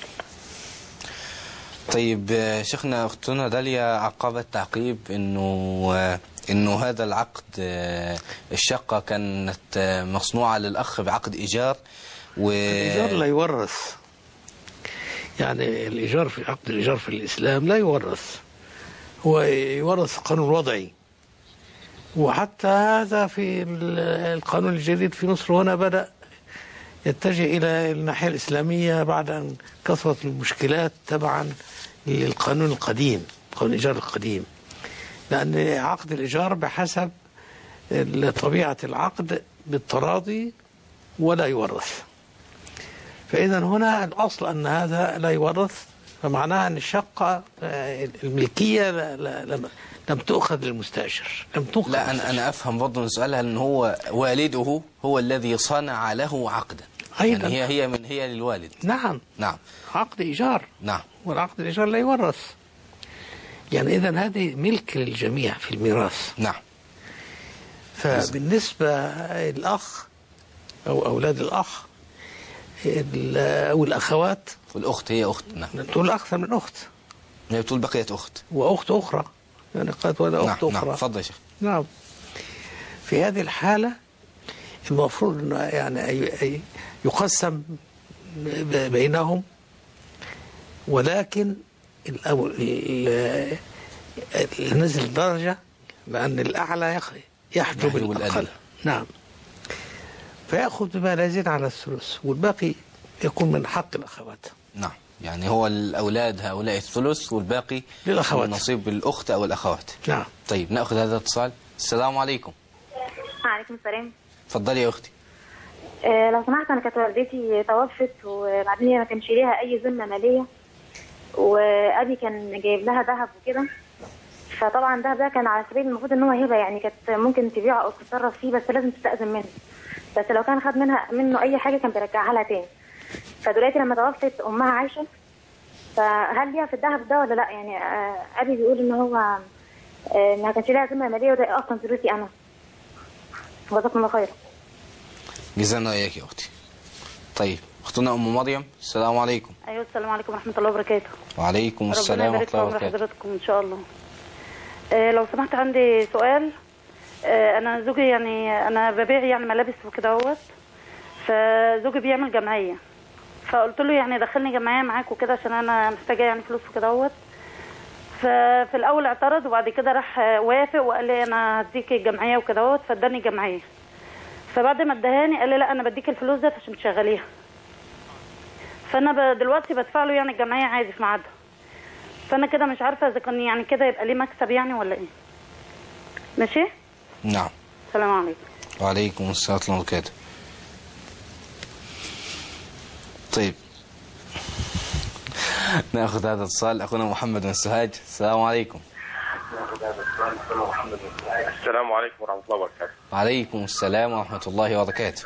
طيب شيخنا، أختنا داليا عقبت تعقيب إنه إنه هذا العقد الشقة كانت مصنوعة للأخ بعقد إيجار، و الإيجار لا يورث، يعني الإيجار في عقد الإيجار في الإسلام لا يورث، هو يورث قانون وضعي، وحتى هذا في القانون الجديد في مصر هنا بدأ يتجه إلى الناحية الإسلامية بعد أن كثرت المشكلات تبعا للقانون القديم، قانون الإيجار القديم، لأن عقد الإيجار بحسب طبيعة العقد بالتراضي ولا يورث، فإذا هنا الأصل أن هذا لا يورث، فمعناها أن الشقة الملكية لم تؤخذ للمستأجر، لم تؤخذ. لا أنا أنا أفهم برضه من سؤالها أن هو والده هو الذي صنع له عقدا، أيضا يعني هي هي من هي للوالد. نعم نعم، عقد إيجار. نعم، والعقد الإيجار لا يورث، يعني إذا هذه ملك للجميع في الميراث. نعم. فبالنسبة للأخ أو أولاد الأخ أو الأخوات، والأخت هي أخت. نعم. تقول أكثر من أخت، هي بتقول بقيت أخت وأخت أخرى، يعني قد ولا أخت نعم. أخرى. نعم. تفضل يا شيخ. نعم. في هذه الحالة المفروض أنه يعني يقسم بينهم، ولكن نزل درجة، لأن الأعلى يحجب الأقل. نعم. فيأخذ بما لا يزيد على الثلث، والباقي يكون من حق الأخوات. نعم، يعني هو الأولاد هؤلاء الثلث والباقي للأخوات، نصيب الأخت أو الأخوات. نعم. طيب نأخذ هذا الاتصال. السلام عليكم. وعليكم السلام. اتفضلي يا أختي. آه لو سمحت، أنا كانت والدتي توفت وبعدين هي ما كانش ليها أي ذمة مالية، وأبي كان جايب لها ذهب وكده، فطبعا الذهب ده كان على سبيل المفروض إن هو هبة، يعني كانت ممكن تبيعه أو تتصرف فيه، بس لازم تستأذن منه، بس لو كان خد منها منه أي حاجة كان بيرجعها لها تاني. فدلوقتي لما توفت أمها عايشة، فهل ليها في الذهب ده ولا لا؟ يعني آه أبي بيقول إن هو آه ما كانش ليها ذمة مالية، وده أصلا فلوسي أنا. جزاكم الله خير. جزانا وإياك يا أختي. طيب أختنا أم مريم، السلام عليكم. أيوة السلام عليكم ورحمة الله وبركاته. وعليكم السلام ورحمة الله وبركاته. حضراتكم إن شاء الله. آه لو سمحت عندي سؤال. آه أنا زوجي يعني أنا ببيع يعني ملابس وكده اهوت، فزوجي بيعمل جمعية، فقلت له يعني دخلني جمعية معاك وكده عشان أنا محتاجة يعني فلوس وكده اهوت. ففي الأول اعترض وبعد كده راح وافق وقال لي أنا هديك الجمعية وكده اهوت، فاداني جمعية. فبعد ما ادهاني قال لي لا أنا بديك الفلوس ديت عشان تشغليها. فأنا دلوقتي بدفع له يعني الجمعية عادي في ميعادها. فأنا كده مش عارفة إذا كان يعني كده يبقى ليه مكسب يعني ولا إيه؟ ماشي؟ نعم. السلام عليكم. وعليكم السلام ورحمة الله وبركاته. طيب ناخذ هذا الاتصال. اخونا محمد بن سوهاج، السلام عليكم. السلام عليكم ورحمة الله وبركاته. وعليكم السلام ورحمة الله وبركاته.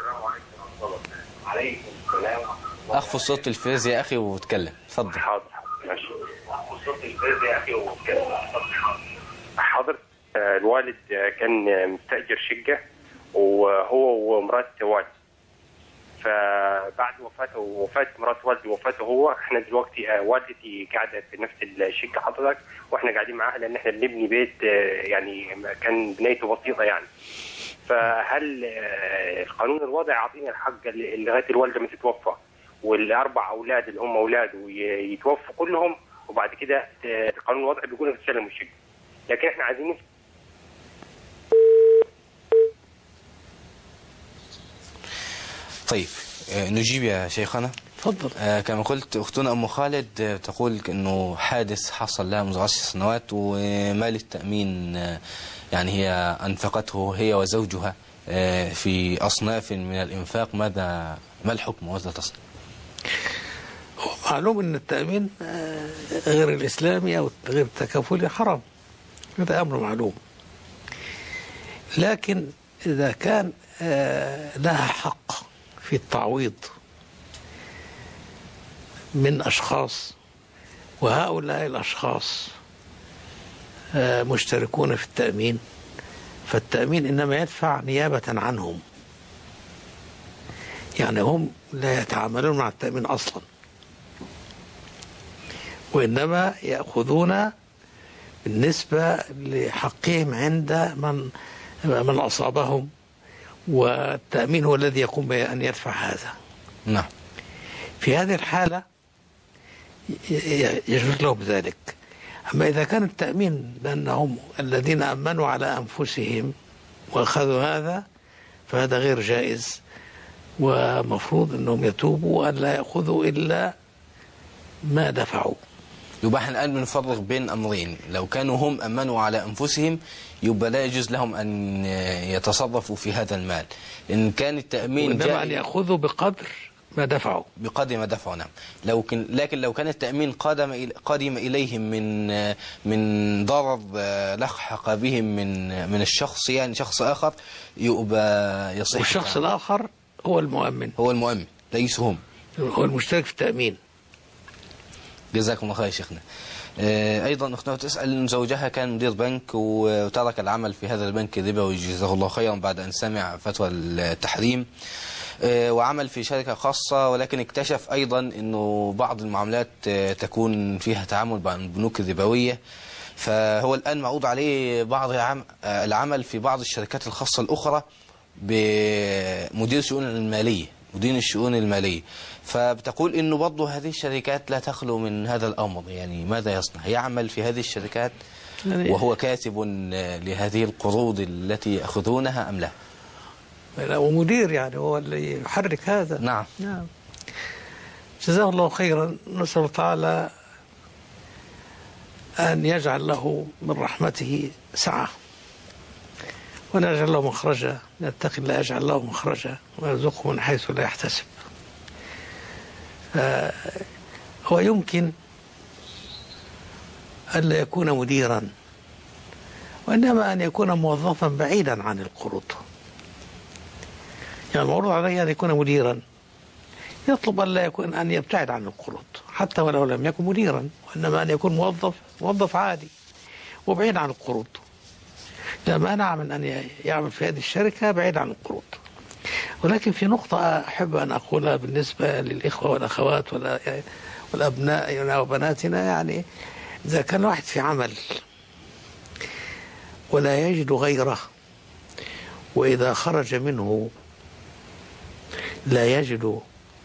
اخفض صوت التلفزيون يا اخي واتكلم، اتفضل. حاضر ماشي. اخفض صوت التلفزيون يا اخي واتكلم. حاضر. الوالد كان مستأجر شقة وهو ومرات والدي، فبعد وفاته ووفاة مرات والدي ووفاته هو، احنا دلوقتي والدتي قاعدة في نفس الشقة حضرتك، واحنا قاعدين معاها لان احنا بنبني بيت يعني كان بنيته بسيطة يعني. فهل القانون الوضعي يعطينا الحق لغاية الوالدة ما تتوفى والاربع اولاد اللي هم اولاده يتوفوا كلهم، وبعد كده القانون الوضعي بيقول تسلموا الشقة، لكن احنا عايزين. طيب نجيب يا شيخنا. تفضل. آه كما قلت أختنا أم خالد تقول أنه حادث حصل لها منذ عشر سنوات ومال التأمين آه يعني هي أنفقته هي وزوجها آه في أصناف من الإنفاق، ماذا ما الحكم وماذا تصنع؟ معلوم أن التأمين غير الإسلامي أو غير التكافلي حرام، هذا أمر معلوم، لكن إذا كان لها حق في التعويض من أشخاص وهؤلاء الأشخاص مشتركون في التأمين، فالتأمين إنما يدفع نيابة عنهم، يعني هم لا يتعاملون مع التأمين أصلا، وإنما يأخذون بالنسبة لحقهم عند من من أصابهم، والتأمين هو الذي يقوم بأن يدفع هذا. نعم. في هذه الحالة يجوز لهم ذلك. أما إذا كان التأمين لأنهم الذين أمنوا على أنفسهم وأخذوا هذا، فهذا غير جائز، ومفروض أنهم يتوبوا وأن لا يأخذوا إلا ما دفعوا. يبقى احنا الآن بنفرق بين أمرين، لو كانوا هم أمنوا على أنفسهم يبقى لا يجوز لهم أن يتصرفوا في هذا المال، إن كان التأمين جاء أن يأخذوا بقدر ما دفعوا بقدر ما دفعوا. نعم. لو كن لكن لو كان التأمين قادم قادم إليهم من من ضرر لحق بهم من من الشخص، يعني شخص آخر، يبقى يصح. والشخص الآخر هو المؤمن هو المؤمن ليس هم، هو المشترك في التأمين. جزاكم الله خير يا شيخنا. أيضا أختنا تسأل أن زوجها كان مدير بنك وترك العمل في هذا البنك الربوي جزاه الله خيرا بعد أن سمع فتوى التحريم، وعمل في شركة خاصة، ولكن اكتشف أيضا أنه بعض المعاملات تكون فيها تعامل مع البنوك الربوية، فهو الآن معروض عليه بعض العمل في بعض الشركات الخاصة الأخرى بمدير الشؤون المالية مدير الشؤون المالية، فبتقول انه برضه هذه الشركات لا تخلو من هذا الامر، يعني ماذا يصنع؟ يعمل في هذه الشركات وهو كاتب لهذه القروض التي يأخذونها ام لا؟ ومدير يعني هو اللي يحرك هذا. نعم. نعم. جزاه الله خيرا، نسأل الله تعالى أن يجعل له من رحمته سعة ونجعل له مخرجا، نتقي الله يجعل له مخرجا ويرزقه من حيث لا يحتسب. هو يمكن ألا يكون مديرا، وإنما أن يكون موظفا بعيدا عن القروض. يعني المعروض عليه أن يكون مديرا، يطلب أن لا يكون أن يبتعد عن القروض حتى ولو لم يكن مديرا، وإنما أن يكون موظف موظف عادي وبعيد عن القروض. لا مانع من أن يعمل في هذه الشركة بعيد عن القروض. ولكن في نقطة أحب أن أقولها بالنسبة للإخوة والأخوات والأبناء وبناتنا، يعني إذا كان واحد في عمل ولا يجد غيره، وإذا خرج منه لا يجد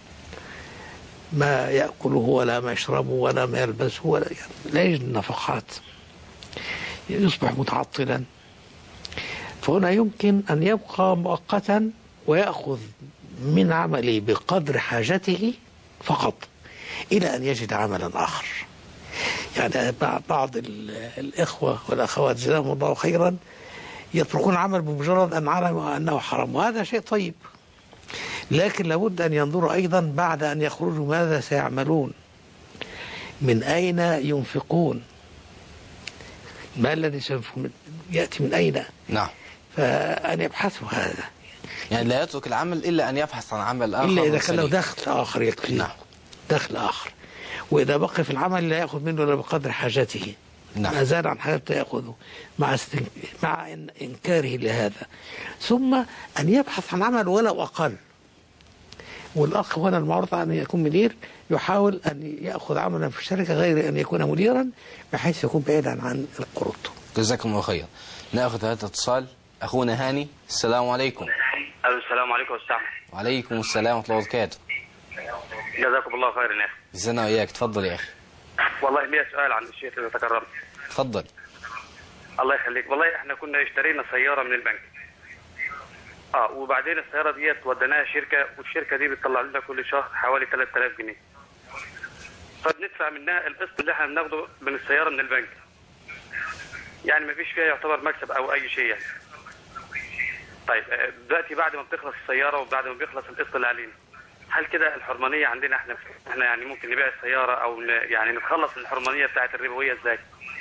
ما يأكله ولا ما يشربه ولا ما يلبسه ولا يعني لا يجد النفقات، يصبح متعطلا، فهنا يمكن أن يبقى مؤقتا ويأخذ من عمله بقدر حاجته فقط إلى أن يجد عملا آخر. يعني بعض الإخوة والأخوات جزاهم الله خيرا يتركون العمل بمجرد أن علموا أنه حرام، وهذا شيء طيب. لكن لابد أن ينظروا أيضا بعد أن يخرجوا ماذا سيعملون، من أين ينفقون، ما الذي سينفقون يأتي من أين. نعم. فأن يبحثوا هذا، يعني لا يترك العمل إلا أن يبحث عن عمل آخر، إلا إذا كان له دخل آخر يكفي. نعم. دخل آخر، وإذا بقي في العمل لا يأخذ منه إلا بقدر حاجته. نعم. ما زاد عن حاجته يأخذه مع استن... مع إن... إنكاره لهذا. ثم أن يبحث عن عمل ولو أقل. والأخ هنا المعروض أن يكون مدير يحاول أن يأخذ عملا في الشركة غير أن يكون مديرا، بحيث يكون بعيدا عن القروض. جزاكم الله خير. نأخذ هذا الاتصال. أخونا هاني، السلام عليكم. السلام عليكم أستاذ. وعليكم السلام ورحمة الله وبركاته. جزاكم الله خيرا يا أخي. جزانا وإياك. تفضل يا أخي. والله لي سؤال عن الشيخ إذا تكرمت. تفضل. الله يخليك. والله احنا كنا اشترينا سيارة من البنك. اه وبعدين السيارة ديت وديناها شركة، والشركة دي بتطلع لنا كل شهر حوالي ثلاثة آلاف جنيه. فبندفع منها القسط اللي احنا بناخده من السيارة من البنك. يعني ما فيش فيها يعتبر مكسب او اي شيء يعني. طيب دلوقتي بعد ما بتخلص السيارة وبعد ما بيخلص القسط اللي علينا، هل كده الحرمانية عندنا احنا احنا يعني ممكن نبيع السيارة او يعني نتخلص من الحرمانية بتاعت الربوية ازاي؟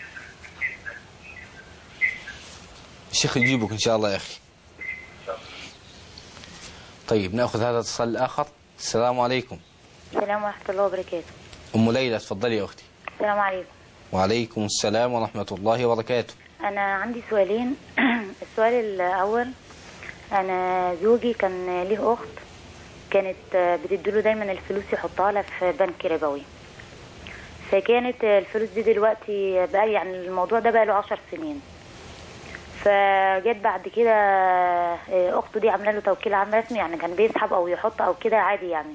الشيخ يجيبك ان شاء الله يا اخي. طيب ناخذ هذا الاتصال الاخر. السلام عليكم. السلام ورحمة الله وبركاته. ام ليلى تفضلي يا اختي. السلام عليكم. وعليكم السلام ورحمة الله وبركاته. أنا عندي سؤالين. السؤال الأول، أنا زوجي كان ليه أخت كانت بتديله دايما الفلوس يحطها لها في بنك ربوي، فكانت الفلوس دي دلوقتي بقى يعني الموضوع ده بقى له عشر سنين. فجت بعد كده أخته دي عامله له توكيل عام رسمي، يعني كان بيسحب أو يحط أو كده عادي يعني.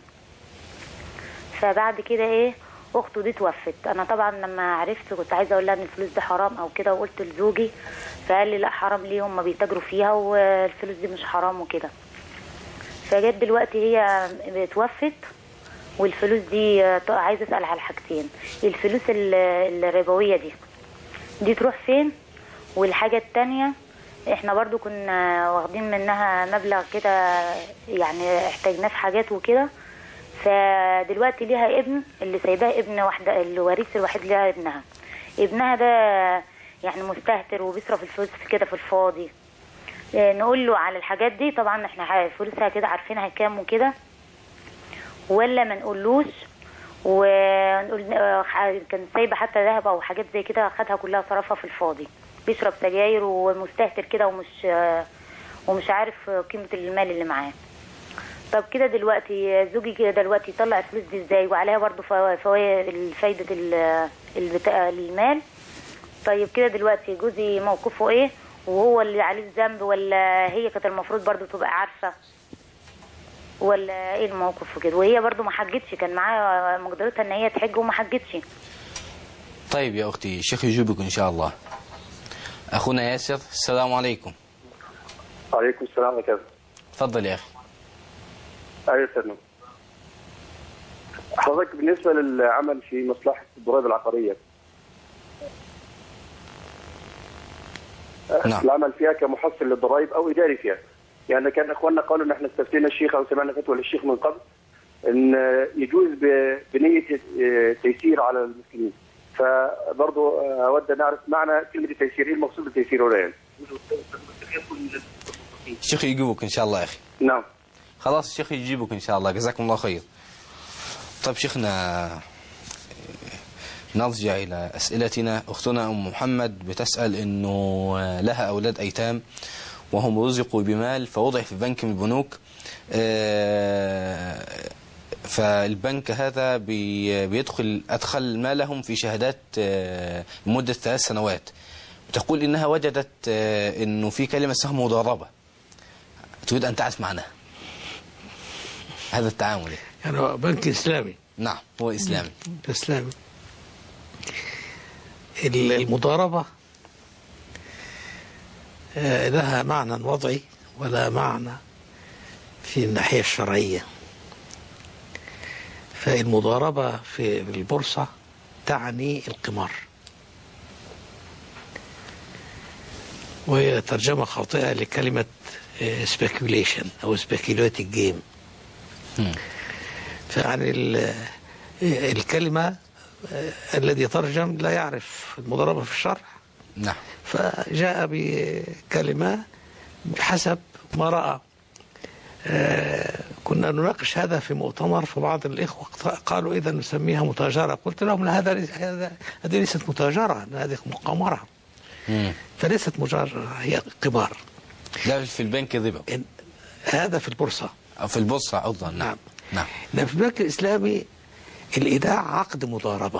فبعد كده إيه اخته دي توفت. انا طبعا لما عرفت كنت عايزه اقول لها ان الفلوس دي حرام او كده، وقلت لزوجي فقال لي لا حرام ليه، هم بيتاجروا فيها والفلوس دي مش حرام وكده. فجت دلوقتي هي اتوفت والفلوس دي عايزه اسال على حاجتين، الفلوس الربويه دي دي تروح فين؟ والحاجه الثانيه احنا برضو كنا واخدين منها مبلغ كده يعني احتاجناه في حاجات وكده، فدلوقتي ليها ابن اللي سايباه ابن واحده، الوريث الوحيد ليها ابنها. ابنها ده يعني مستهتر وبيصرف الفلوس كده في الفاضي. نقول له على الحاجات دي طبعا احنا فلوسها كده عارفينها كام وكده، ولا ما نقولوش؟ ونقول كان سايبه حتى ذهب او حاجات زي كده، اخدها كلها صرفها في الفاضي، بيشرب سجاير ومستهتر كده ومش ومش عارف قيمه المال اللي معاه. طب كده دلوقتي زوجي كده دلوقتي يطلع الفلوس دي ازاي؟ وعليها برضو فوائد فايدة المال. طيب كده دلوقتي جوزي موقفه ايه؟ وهو اللي عليه الذنب ولا هي كانت المفروض برضو تبقى عارفة؟ ولا ايه الموقف كده؟ وهي برضو ما حجتش، كان معاها مقدرتها ان هي تحج وما حجتش. طيب يا اختي الشيخ يجيبك ان شاء الله. اخونا ياسر، السلام عليكم. وعليكم السلام ورحمة الله. تفضل يا اخي. ايوه سلام. حضرتك بالنسبه للعمل في مصلحه الضرائب العقاريه، نعم. العمل فيها كمحصل للضرائب او اداري فيها، يعني كان اخواننا قالوا ان احنا استفتينا الشيخ او سمعنا فتوى للشيخ من قبل ان يجوز بنيه تيسير على المسلمين، فبرضه اود ان اعرف معنى كلمه التيسير، ايه المقصود بالتيسير ولا يعني؟ الشيخ يجيبك ان شاء الله يا اخي. نعم. خلاص الشيخ يجيبك ان شاء الله، جزاكم الله خير. طيب شيخنا نرجع الى اسئلتنا. اختنا ام محمد بتسال انه لها اولاد ايتام وهم رزقوا بمال فوضع في بنك من البنوك، فالبنك هذا بيدخل ادخل مالهم في شهادات لمده ثلاث سنوات. بتقول انها وجدت انه في كلمه اسمها مضاربه، تريد ان تعرف معناها هذا التعامل. يعني بنك إسلامي. نعم هو إسلامي. إسلامي. المضاربة لها معنى وضعي ولا معنى في الناحية الشرعية. فالمضاربة في البورصة تعني القمار، وهي ترجمة خاطئة لكلمة speculation أو speculating game. فيعني الكلمة الذي ترجم لا يعرف المضاربة في الشرع. نعم. فجاء بكلمة بحسب ما رأى. آه كنا نناقش هذا في مؤتمر، فبعض الإخوة قالوا إذا نسميها متاجرة. قلت لهم لا، هذا هذا هذه ليست متاجرة، هذه مقامرة. مم. فليست مجرد، هي قمار. لا في البنك ربا، هذا في البورصة أو في البورصة أيضا. نعم نعم. نعم. في البنك الإسلامي الإيداع عقد مضاربة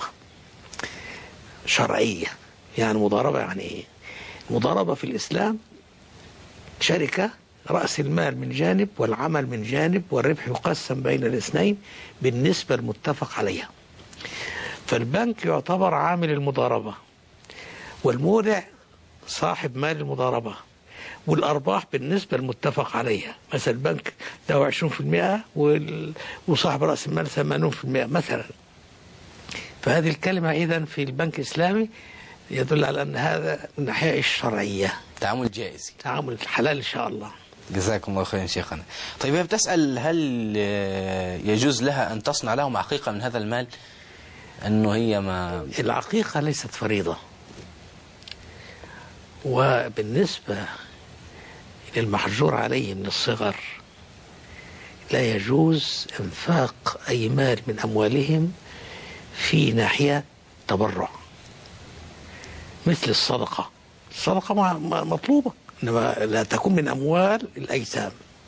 شرعية. يعني مضاربة يعني إيه؟ مضاربة في الإسلام شركة رأس المال من جانب والعمل من جانب، والربح يقسم بين الاثنين بالنسبة المتفق عليها. فالبنك يعتبر عامل المضاربة، والمودع صاحب مال المضاربة، والأرباح بالنسبة المتفق عليها. مثلا البنك له عشرين بالمئة وصاحب رأس المال ثمانين بالمئة مثلا. فهذه الكلمة إذن في البنك الإسلامي يدل على أن هذا من الناحية الشرعية تعامل جائز، تعامل حلال إن شاء الله. جزاكم الله خيرا شيخنا. طيب هي بتسأل هل يجوز لها أن تصنع لهم عقيقة من هذا المال؟ أنه هي ما العقيقة ليست فريضة، وبالنسبة للمحجور عليه من الصغر لا يجوز إنفاق أي مال من أموالهم في ناحية تبرع مثل الصدقة. الصدقة مطلوبة، إنما لا تكون من أموال الأيتام.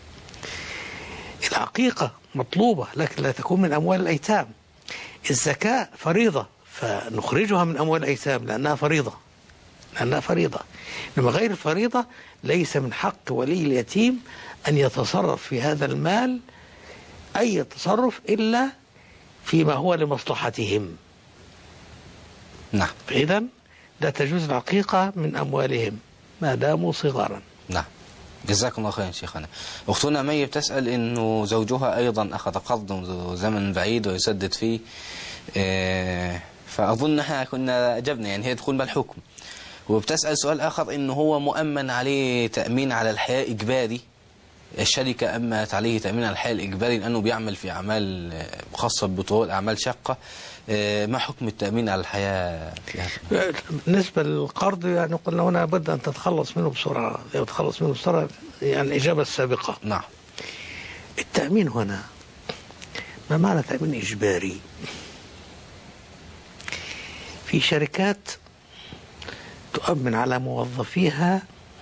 العقيقة مطلوبة لكن لا تكون من أموال الأيتام. الزكاة فريضة فنخرجها من أموال الأيتام لأنها فريضة لأنها فريضة إنما غير الفريضة ليس من حق ولي اليتيم أن يتصرف في هذا المال أي تصرف إلا فيما هو لمصلحتهم. نعم. إذن لا تجوز العقيقة من أموالهم ما داموا صغارا. نعم. جزاكم الله خيرا شيخنا. أختنا مي بتسأل إنه زوجها أيضا أخذ قرض منذ زمن بعيد ويسدد فيه، إيه فأظنها كنا أجبنا يعني هي تدخل بالحكم. وبتسأل سؤال آخر إنه هو مؤمن عليه تأمين على الحياة إجباري، الشركة أمت عليه تأمين على الحياة الإجباري لأنه بيعمل في أعمال خاصة بطول أعمال شقة. ما حكم التأمين على الحياة؟ بالنسبة للقرض يعني قلنا هنا بد أن تتخلص منه بسرعة، لو تتخلص منه بسرعة يعني الإجابة السابقة. نعم. التأمين هنا ما معنى تأمين إجباري؟ في شركات تؤمن على موظفيها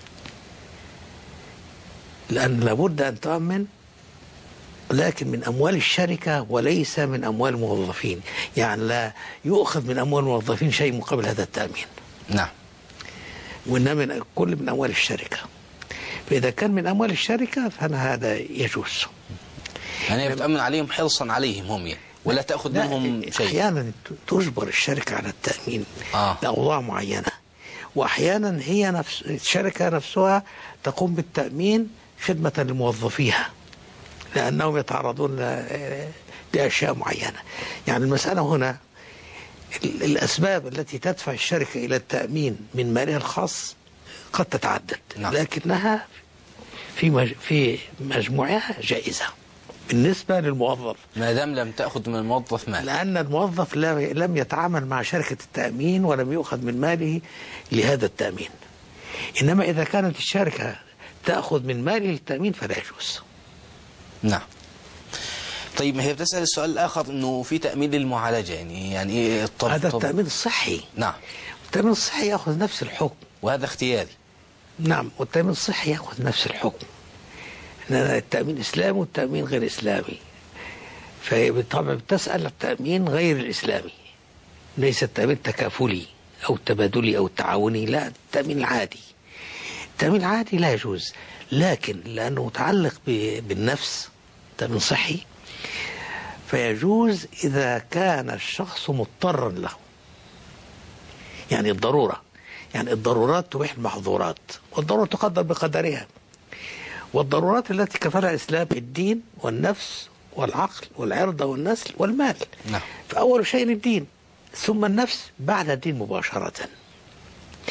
لأن لابد أن تؤمن، لكن من أموال الشركة وليس من أموال الموظفين. يعني لا يؤخذ من أموال الموظفين شيء مقابل هذا التأمين. نعم. وإنما من كل من أموال الشركة. فإذا كان من أموال الشركة فأنا هذا يجوز. يعني بتأمن عليهم حرصا عليهم هم يعني. ولا تأخذ منهم شيء؟ أحيانا تجبر الشركة على التأمين آه. لأوضاع معينة، وأحيانا هي نفس الشركة نفسها تقوم بالتأمين خدمة لموظفيها لأنهم يتعرضون لأشياء معينة. يعني المسألة هنا الأسباب التي تدفع الشركة إلى التأمين من مالها الخاص قد تتعدد. نعم. لكنها في مج... في مجموعها جائزة بالنسبة للموظف ما دام لم تأخذ من الموظف مال، لأن الموظف لم يتعامل مع شركة التأمين ولم يؤخذ من ماله لهذا التأمين. إنما إذا كانت الشركة تأخذ من ماله للتأمين فلا يجوز. نعم. طيب هي بتسأل السؤال الآخر إنه في تأمين للمعالجة يعني يعني إيه الطب؟ هذا التأمين الصحي. نعم. التأمين الصحي يأخذ نفس الحكم وهذا اختياري. نعم. والتأمين الصحي يأخذ نفس الحكم. التأمين إسلامي والتأمين غير إسلامي. فبالطبع بتسأل التأمين غير الإسلامي، ليس التأمين التكافلي أو التبادلي أو التعاوني، لا التأمين العادي. التأمين العادي لا يجوز، لكن لأنه متعلق بالنفس تأمين صحي فيجوز إذا كان الشخص مضطرا له. يعني الضرورة، يعني الضرورات تبيح المحظورات والضرورة تقدر بقدرها. والضرورات التي كفلها الإسلام الدين والنفس والعقل والعرض والنسل والمال. نعم. فأول شيء الدين ثم النفس بعد الدين مباشرة.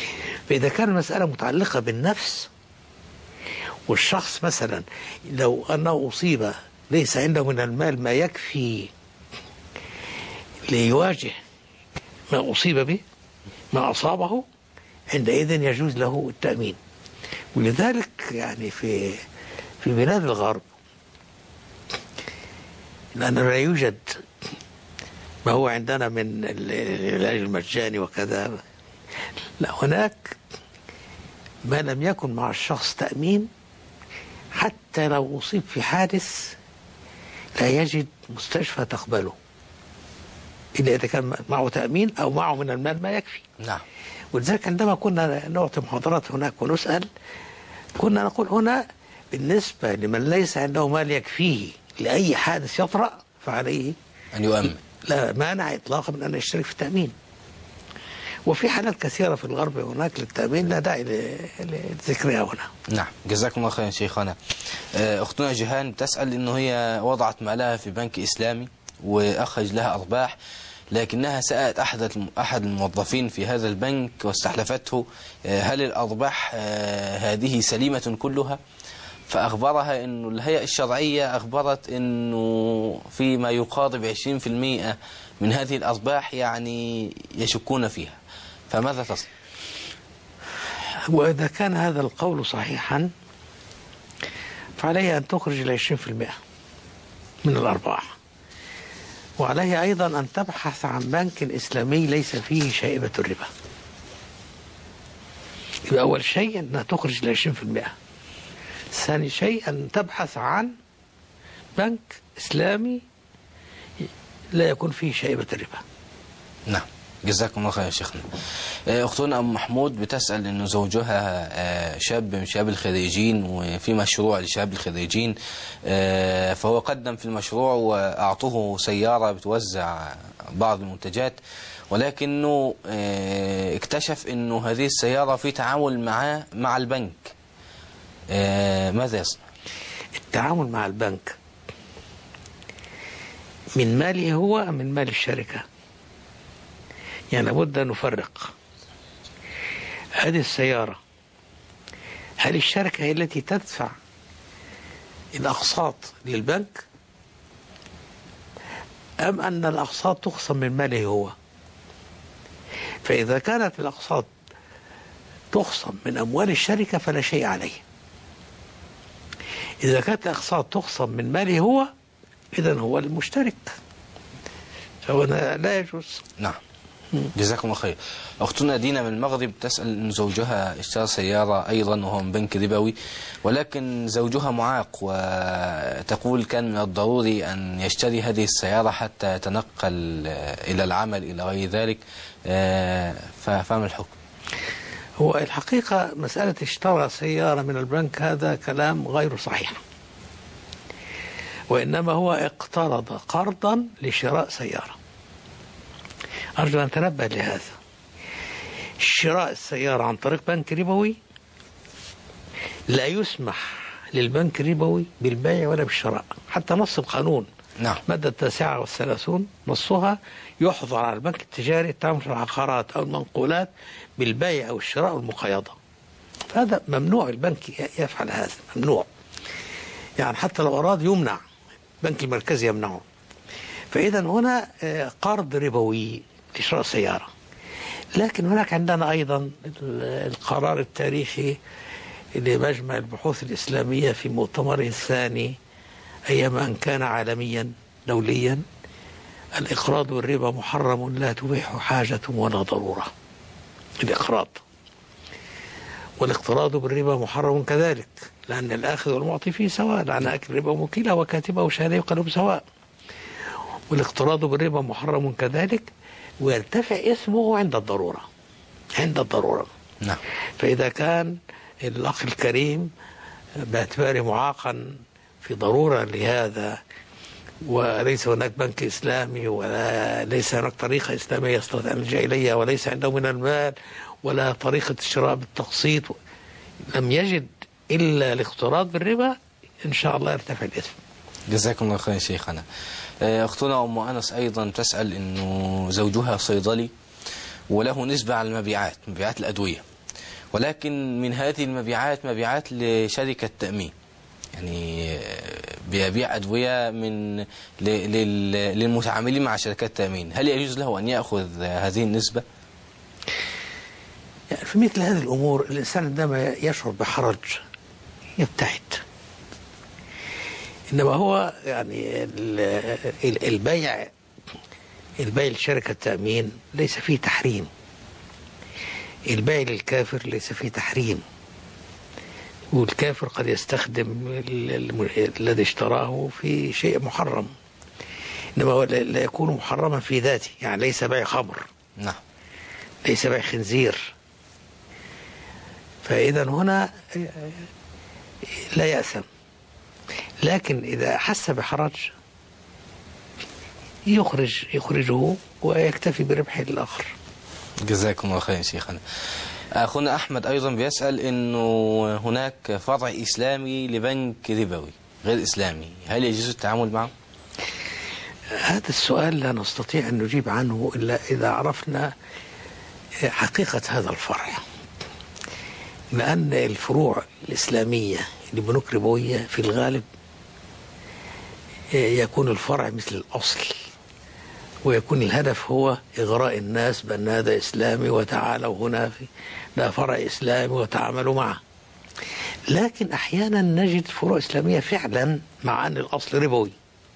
فإذا كان المسألة متعلقة بالنفس، والشخص مثلا لو أنه أصيب ليس عنده من المال ما يكفي ليواجه ما أصيب به، ما أصابه، عندئذ يجوز له التأمين. ولذلك يعني في في بلاد الغرب، لأن لا يوجد ما هو عندنا من العلاج المجاني وكذا، لا، هناك ما لم يكن مع الشخص تأمين حتى لو أصيب في حادث لا يجد مستشفى تقبله إلا إذا كان معه تأمين أو معه من المال ما يكفي. نعم. ولذلك عندما كنا نعطي محاضرات هناك ونسأل، كنا نقول هنا بالنسبة لمن ليس عنده مال يكفيه لأي حادث يطرأ فعليه أن يؤمن، لا مانع إطلاقا من أن يشترك في التأمين. وفي حالات كثيرة في الغرب هناك للتأمين لا داعي لذكرها هنا. نعم، جزاكم الله خيرا شيخنا. أختنا جيهان تسأل إنه هي وضعت مالها في بنك إسلامي وأخرج لها أرباح، لكنها سألت أحد أحد الموظفين في هذا البنك واستحلفته هل الأرباح هذه سليمة كلها؟ فأخبرها إنه الهيئة الشرعية أخبرت إنه فيما يقارب عشرين بالمئة من هذه الأرباح يعني يشكون فيها، فماذا تصنع؟ وإذا كان هذا القول صحيحا فعليها أن تخرج إلى عشرين بالمئة من الأرباح، وعليها أيضا أن تبحث عن بنك إسلامي ليس فيه شائبة الربا. يبقى أول شيء أنها تخرج إلى عشرين بالمئة. ثاني شيء أن تبحث عن بنك إسلامي لا يكون فيه شائبة الربا. نعم، جزاكم الله خير يا شيخنا. أختنا أم محمود بتسأل إنه زوجها شاب من شباب الخريجين وفي مشروع لشباب الخريجين، فهو قدم في المشروع وأعطوه سيارة بتوزع بعض المنتجات، ولكنه اكتشف إنه هذه السيارة في تعامل معه مع البنك، ماذا يصنع؟ التعامل مع البنك من ماله هو أم من مال الشركة؟ يعني لابد أن نفرق. هذه السيارة هل الشركة هي التي تدفع الأقساط للبنك أم أن الأقساط تخصم من ماله هو؟ فإذا كانت الأقساط تخصم من أموال الشركة فلا شيء عليه. إذا كانت الأقساط تخصم من ماله هو إذن هو المشترك، فهنا لا يجوز. نعم، جزاكم الله خير. أختنا دينا من المغرب تسأل أن زوجها اشترى سيارة أيضا وهو من بنك ربوي، ولكن زوجها معاق وتقول كان من الضروري أن يشتري هذه السيارة حتى يتنقل إلى العمل إلى غير ذلك، فما الحكم؟ هو الحقيقة مسألة اشترى سيارة من البنك هذا كلام غير صحيح، وإنما هو اقترض قرضا لشراء سيارة. أرجو أن تنبه لهذا. شراء السيارة عن طريق بنك ربوي لا يسمح للبنك الربوي بالبيع ولا بالشراء، حتى نص القانون. نعم. مادة التاسعة والثلاثون نصها يحظر على البنك التجاري التعامل في العقارات أو المنقولات بالبيع أو الشراء والمقايضة. هذا ممنوع، البنك يفعل هذا، ممنوع. يعني حتى لو أراد يمنع، البنك المركزي يمنعه. فإذا هنا قرض ربوي لشراء سيارة. لكن هناك عندنا أيضا القرار التاريخي لمجمع البحوث الإسلامية في مؤتمره الثاني أيام أن كان عالميا دوليا: الإقراض والربا محرم لا تبيح حاجة ولا ضرورة. الإقراض والاقتراض بالربا محرم كذلك، لأن الآخذ والمعطي فيه سواء، لأن أكل الربا وكيله وكاتبه وشهاده يقلب سواء. والاقتراض بالربا محرم كذلك، ويرتفع اسمه عند الضرورة، عند الضرورة. نعم. فإذا كان الأخ الكريم باعتباره معاقا في ضرورة لهذا، وليس هناك بنك إسلامي ولا ليس هناك طريقة إسلامية يستطيع أن يلجأ إليها، وليس عنده من المال ولا طريقة الشراء بالتقسيط، لم يجد إلا الاقتراض بالربا، إن شاء الله يرتفع الاسم. جزاكم الله خير شيخنا. أختنا أم أنس أيضا تسأل أنه زوجها صيدلي وله نسبة على المبيعات، مبيعات الأدوية، ولكن من هذه المبيعات مبيعات لشركة تأمين، يعني بيبيع أدوية من للمتعاملين مع شركات التأمين، هل يجوز له أن يأخذ هذه النسبة؟ يعني في مثل هذه الأمور الإنسان عندما يشعر بحرج يبتعد، إنما هو يعني البيع البيع لشركة التأمين ليس فيه تحريم، البيع للكافر ليس فيه تحريم، والكافر قد يستخدم الذي اشتراه في شيء محرم، إنما هو لا يكون محرما في ذاته، يعني ليس بيع خمر، نعم، ليس بيع خنزير. فإذا هنا لا يأثم، لكن إذا حس بحرج يخرج يخرجه ويكتفي بربحه للآخر. جزاكم الله خير شيخنا. أخونا أحمد أيضا بيسأل إنه هناك فرع إسلامي لبنك ربوي غير إسلامي، هل يجوز التعامل معه؟ هذا السؤال لا نستطيع أن نجيب عنه إلا إذا عرفنا حقيقة هذا الفرع، لأن الفروع الإسلامية لبنوك ربوية في الغالب يكون الفرع مثل الأصل، ويكون الهدف هو إغراء الناس بأن هذا إسلامي وتعالوا هنا في لا فرع إسلامي وتعاملوا معه. لكن أحيانا نجد فروع إسلامية فعلا مع أن الأصل ربوي.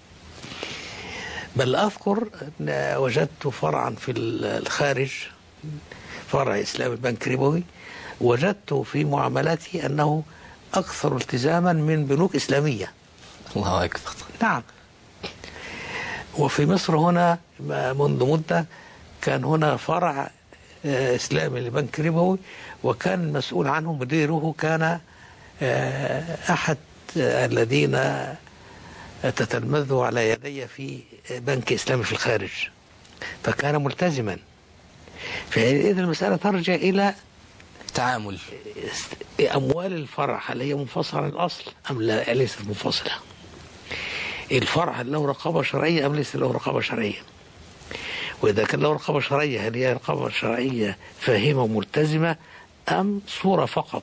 بل أذكر أن وجدت فرعا في الخارج، فرع إسلامي بنك ربوي، وجدت في معاملاتي أنه أكثر التزاما من بنوك إسلامية. الله أكبر. نعم. وفي مصر هنا منذ مدة كان هنا فرع إسلامي لبنك ربوي، وكان المسؤول عنه مديره كان أحد الذين تتلمذوا على يدي في بنك إسلامي في الخارج، فكان ملتزما. فإذا المسألة ترجع إلى تعامل أموال الفرع، هل هي منفصلة عن الأصل أم لا ليست منفصلة؟ الفرع له رقابة شرعية أم ليس له رقابة شرعية؟ وإذا كان له رقابة شرعية هل هي رقابة شرعية فاهمة وملتزمة أم صورة فقط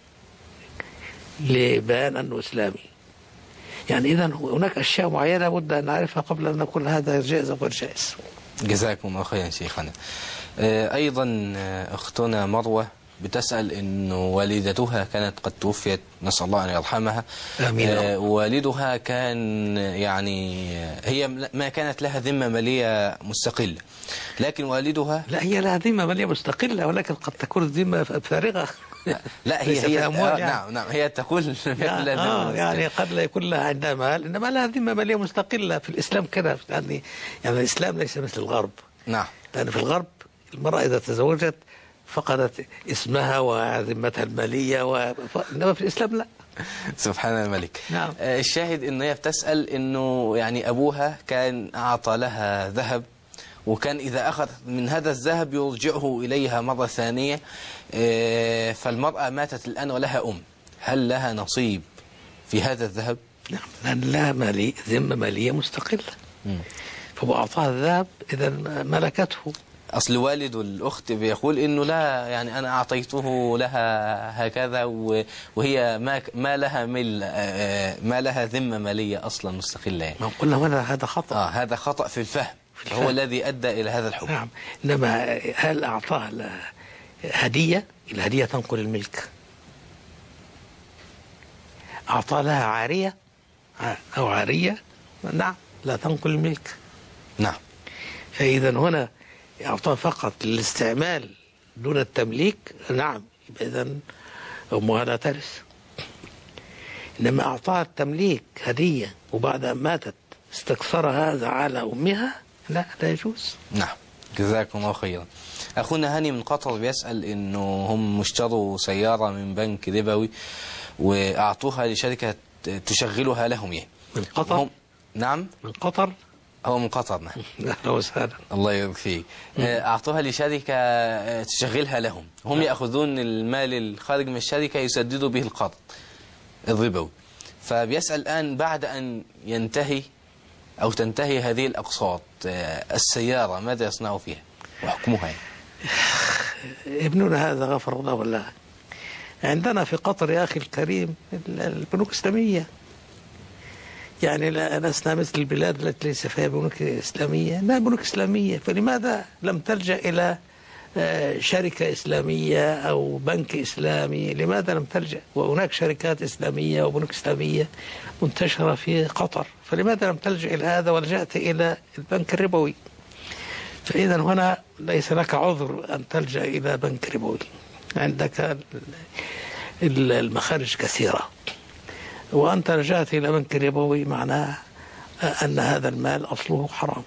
لبيان أنه إسلامي؟ يعني إذا هناك أشياء معينة بد أن نعرفها قبل أن نقول هذا جائز أو غير جائز. جزاكم الله خيرا شيخنا. أيضا أختنا مروة بتسأل إنه والدتها كانت قد توفيت، نسأل الله أن يرحمها. آمين. آه والدها كان يعني هي ما كانت لها ذمة مالية مستقلة، لكن والدها لا هي لها ذمة مالية مستقلة، ولكن قد تكون الذمة فارغة. لا هي هي أموال آه يعني. نعم نعم هي تقول يعني, آه يعني قد لا يكون لها عندها مال، إنما لها ذمة مالية مستقلة. في الإسلام كده يعني، يعني الإسلام ليس مثل الغرب. نعم. لأن في الغرب المرأة إذا تزوجت فقدت اسمها وذمتها المالية و... إنما في الإسلام لا. سبحان الملك. نعم. الشاهد إنه هي بتسأل إنه يعني أبوها كان أعطى لها ذهب، وكان إذا أخذ من هذا الذهب يرجعه إليها مرة ثانية، فالمرأة ماتت الآن ولها أم، هل لها نصيب في هذا الذهب؟ نعم، لأن لها مالي ذمة مالية مستقلة، فبأعطاها الذهب إذا ملكته. أصل والد الأخت بيقول إنه لا، يعني أنا أعطيته لها هكذا وهي ما ما لها مل ما لها ذمة مالية أصلا مستقلة يعني. ما قلنا هذا خطأ. آه هذا خطأ في الفهم، في الفهم. هو الذي أدى إلى هذا الحكم. نعم. إنما هل أعطاها هدية؟ الهدية تنقل الملك. أعطى لها عارية أو عارية، نعم لا تنقل الملك. نعم. فإذا هنا أعطاه فقط للاستعمال دون التمليك، نعم، إذا أمها لا ترث. إنما أعطاها التمليك هدية وبعد أن ماتت استكثر هذا على أمها، لا لا يجوز. نعم. جزاكم الله خيرا. أخونا هاني من قطر بيسأل إنه هم اشتروا سيارة من بنك ربوي وأعطوها لشركة تشغلها لهم يعني. من قطر؟ هم... نعم. من قطر؟ هو من قطر. نعم. أهلا وسهلا. الله يبارك فيك. أعطوها لشركة تشغلها لهم، هم يأخذون المال الخارج من الشركة يسددوا به القرض الربوي. فبيسأل الآن بعد أن ينتهي أو تنتهي هذه الأقساط السيارة ماذا يصنعوا فيها وحكمها يعني؟ ابننا هذا غفر الله له عندنا في قطر يا أخي الكريم البنوك الإسلامية، يعني لسنا مثل البلاد التي ليس فيها بنوك إسلامية، لا بنوك إسلامية، فلماذا لم تلجأ إلى شركة إسلامية أو بنك إسلامي؟ لماذا لم تلجأ؟ وهناك شركات إسلامية وبنوك إسلامية منتشرة في قطر، فلماذا لم تلجأ إلى هذا ولجأت إلى البنك الربوي؟ فإذا هنا ليس لك عذر أن تلجأ إلى بنك ربوي، عندك المخارج كثيرة، وأنت لجأت إلى بنك ربوي معناه أن هذا المال أصله حرام،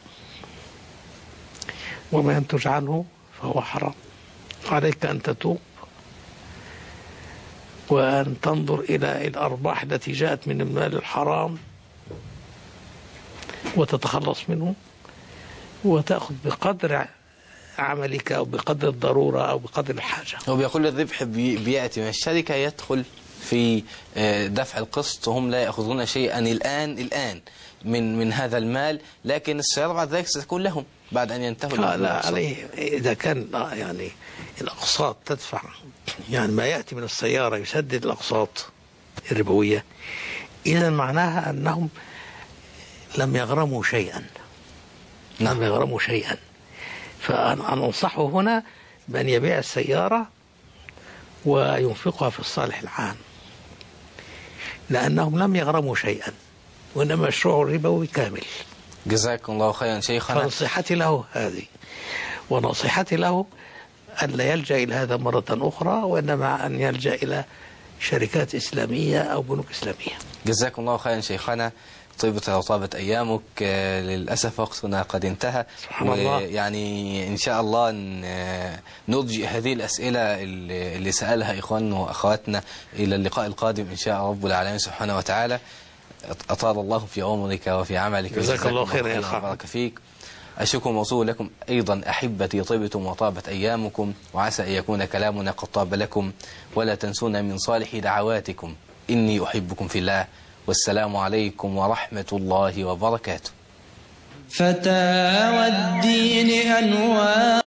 وما ينتج عنه فهو حرام. عليك أن تتوب وأن تنظر إلى الأرباح التي جاءت من المال الحرام وتتخلص منه، وتأخذ بقدر عملك أو بقدر الضرورة أو بقدر الحاجة. هو بيقول الربح بيأتي من الشركة يدخل في دفع القسط، وهم لا يأخذون شيئا الآن الآن من من هذا المال، لكن السيارة بعد ذلك ستكون لهم بعد أن ينتهوا. لا, لا عليه إذا كان يعني الأقساط تدفع، يعني ما يأتي من السيارة يسدد الأقساط الربوية، إذا معناها أنهم لم يغرموا شيئا. نعم. لم يغرموا شيئا. فأنا أنصحه هنا بأن يبيع السيارة وينفقها في الصالح العام، لأنهم لم يغرموا شيئا، وإنما مشروع ربوي كامل. جزاكم الله خيرا شيخنا. فنصيحتي له هذه، ونصيحتي له أن لا يلجأ إلى هذا مرة أخرى، وإنما أن يلجأ إلى شركات إسلامية أو بنوك إسلامية. جزاكم الله خيرا شيخنا، طيبت وطابت أيامك. للأسف وقتنا قد انتهى، ويعني إن شاء الله نرجئ هذه الأسئلة اللي سألها إخواننا وأخواتنا إلى اللقاء القادم إن شاء رب العالمين سبحانه وتعالى. أطال الله في عمرك وفي عملك. جزاك الله خيرا يا أخي. بارك فيك. الشكر موصول لكم أيضا أحبتي، طيبتم وطابت أيامكم، وعسى أن يكون كلامنا قد طاب لكم، ولا تنسونا من صالح دعواتكم. إني أحبكم في الله، والسلام عليكم ورحمة الله وبركاته. فتاوى الدين أنوار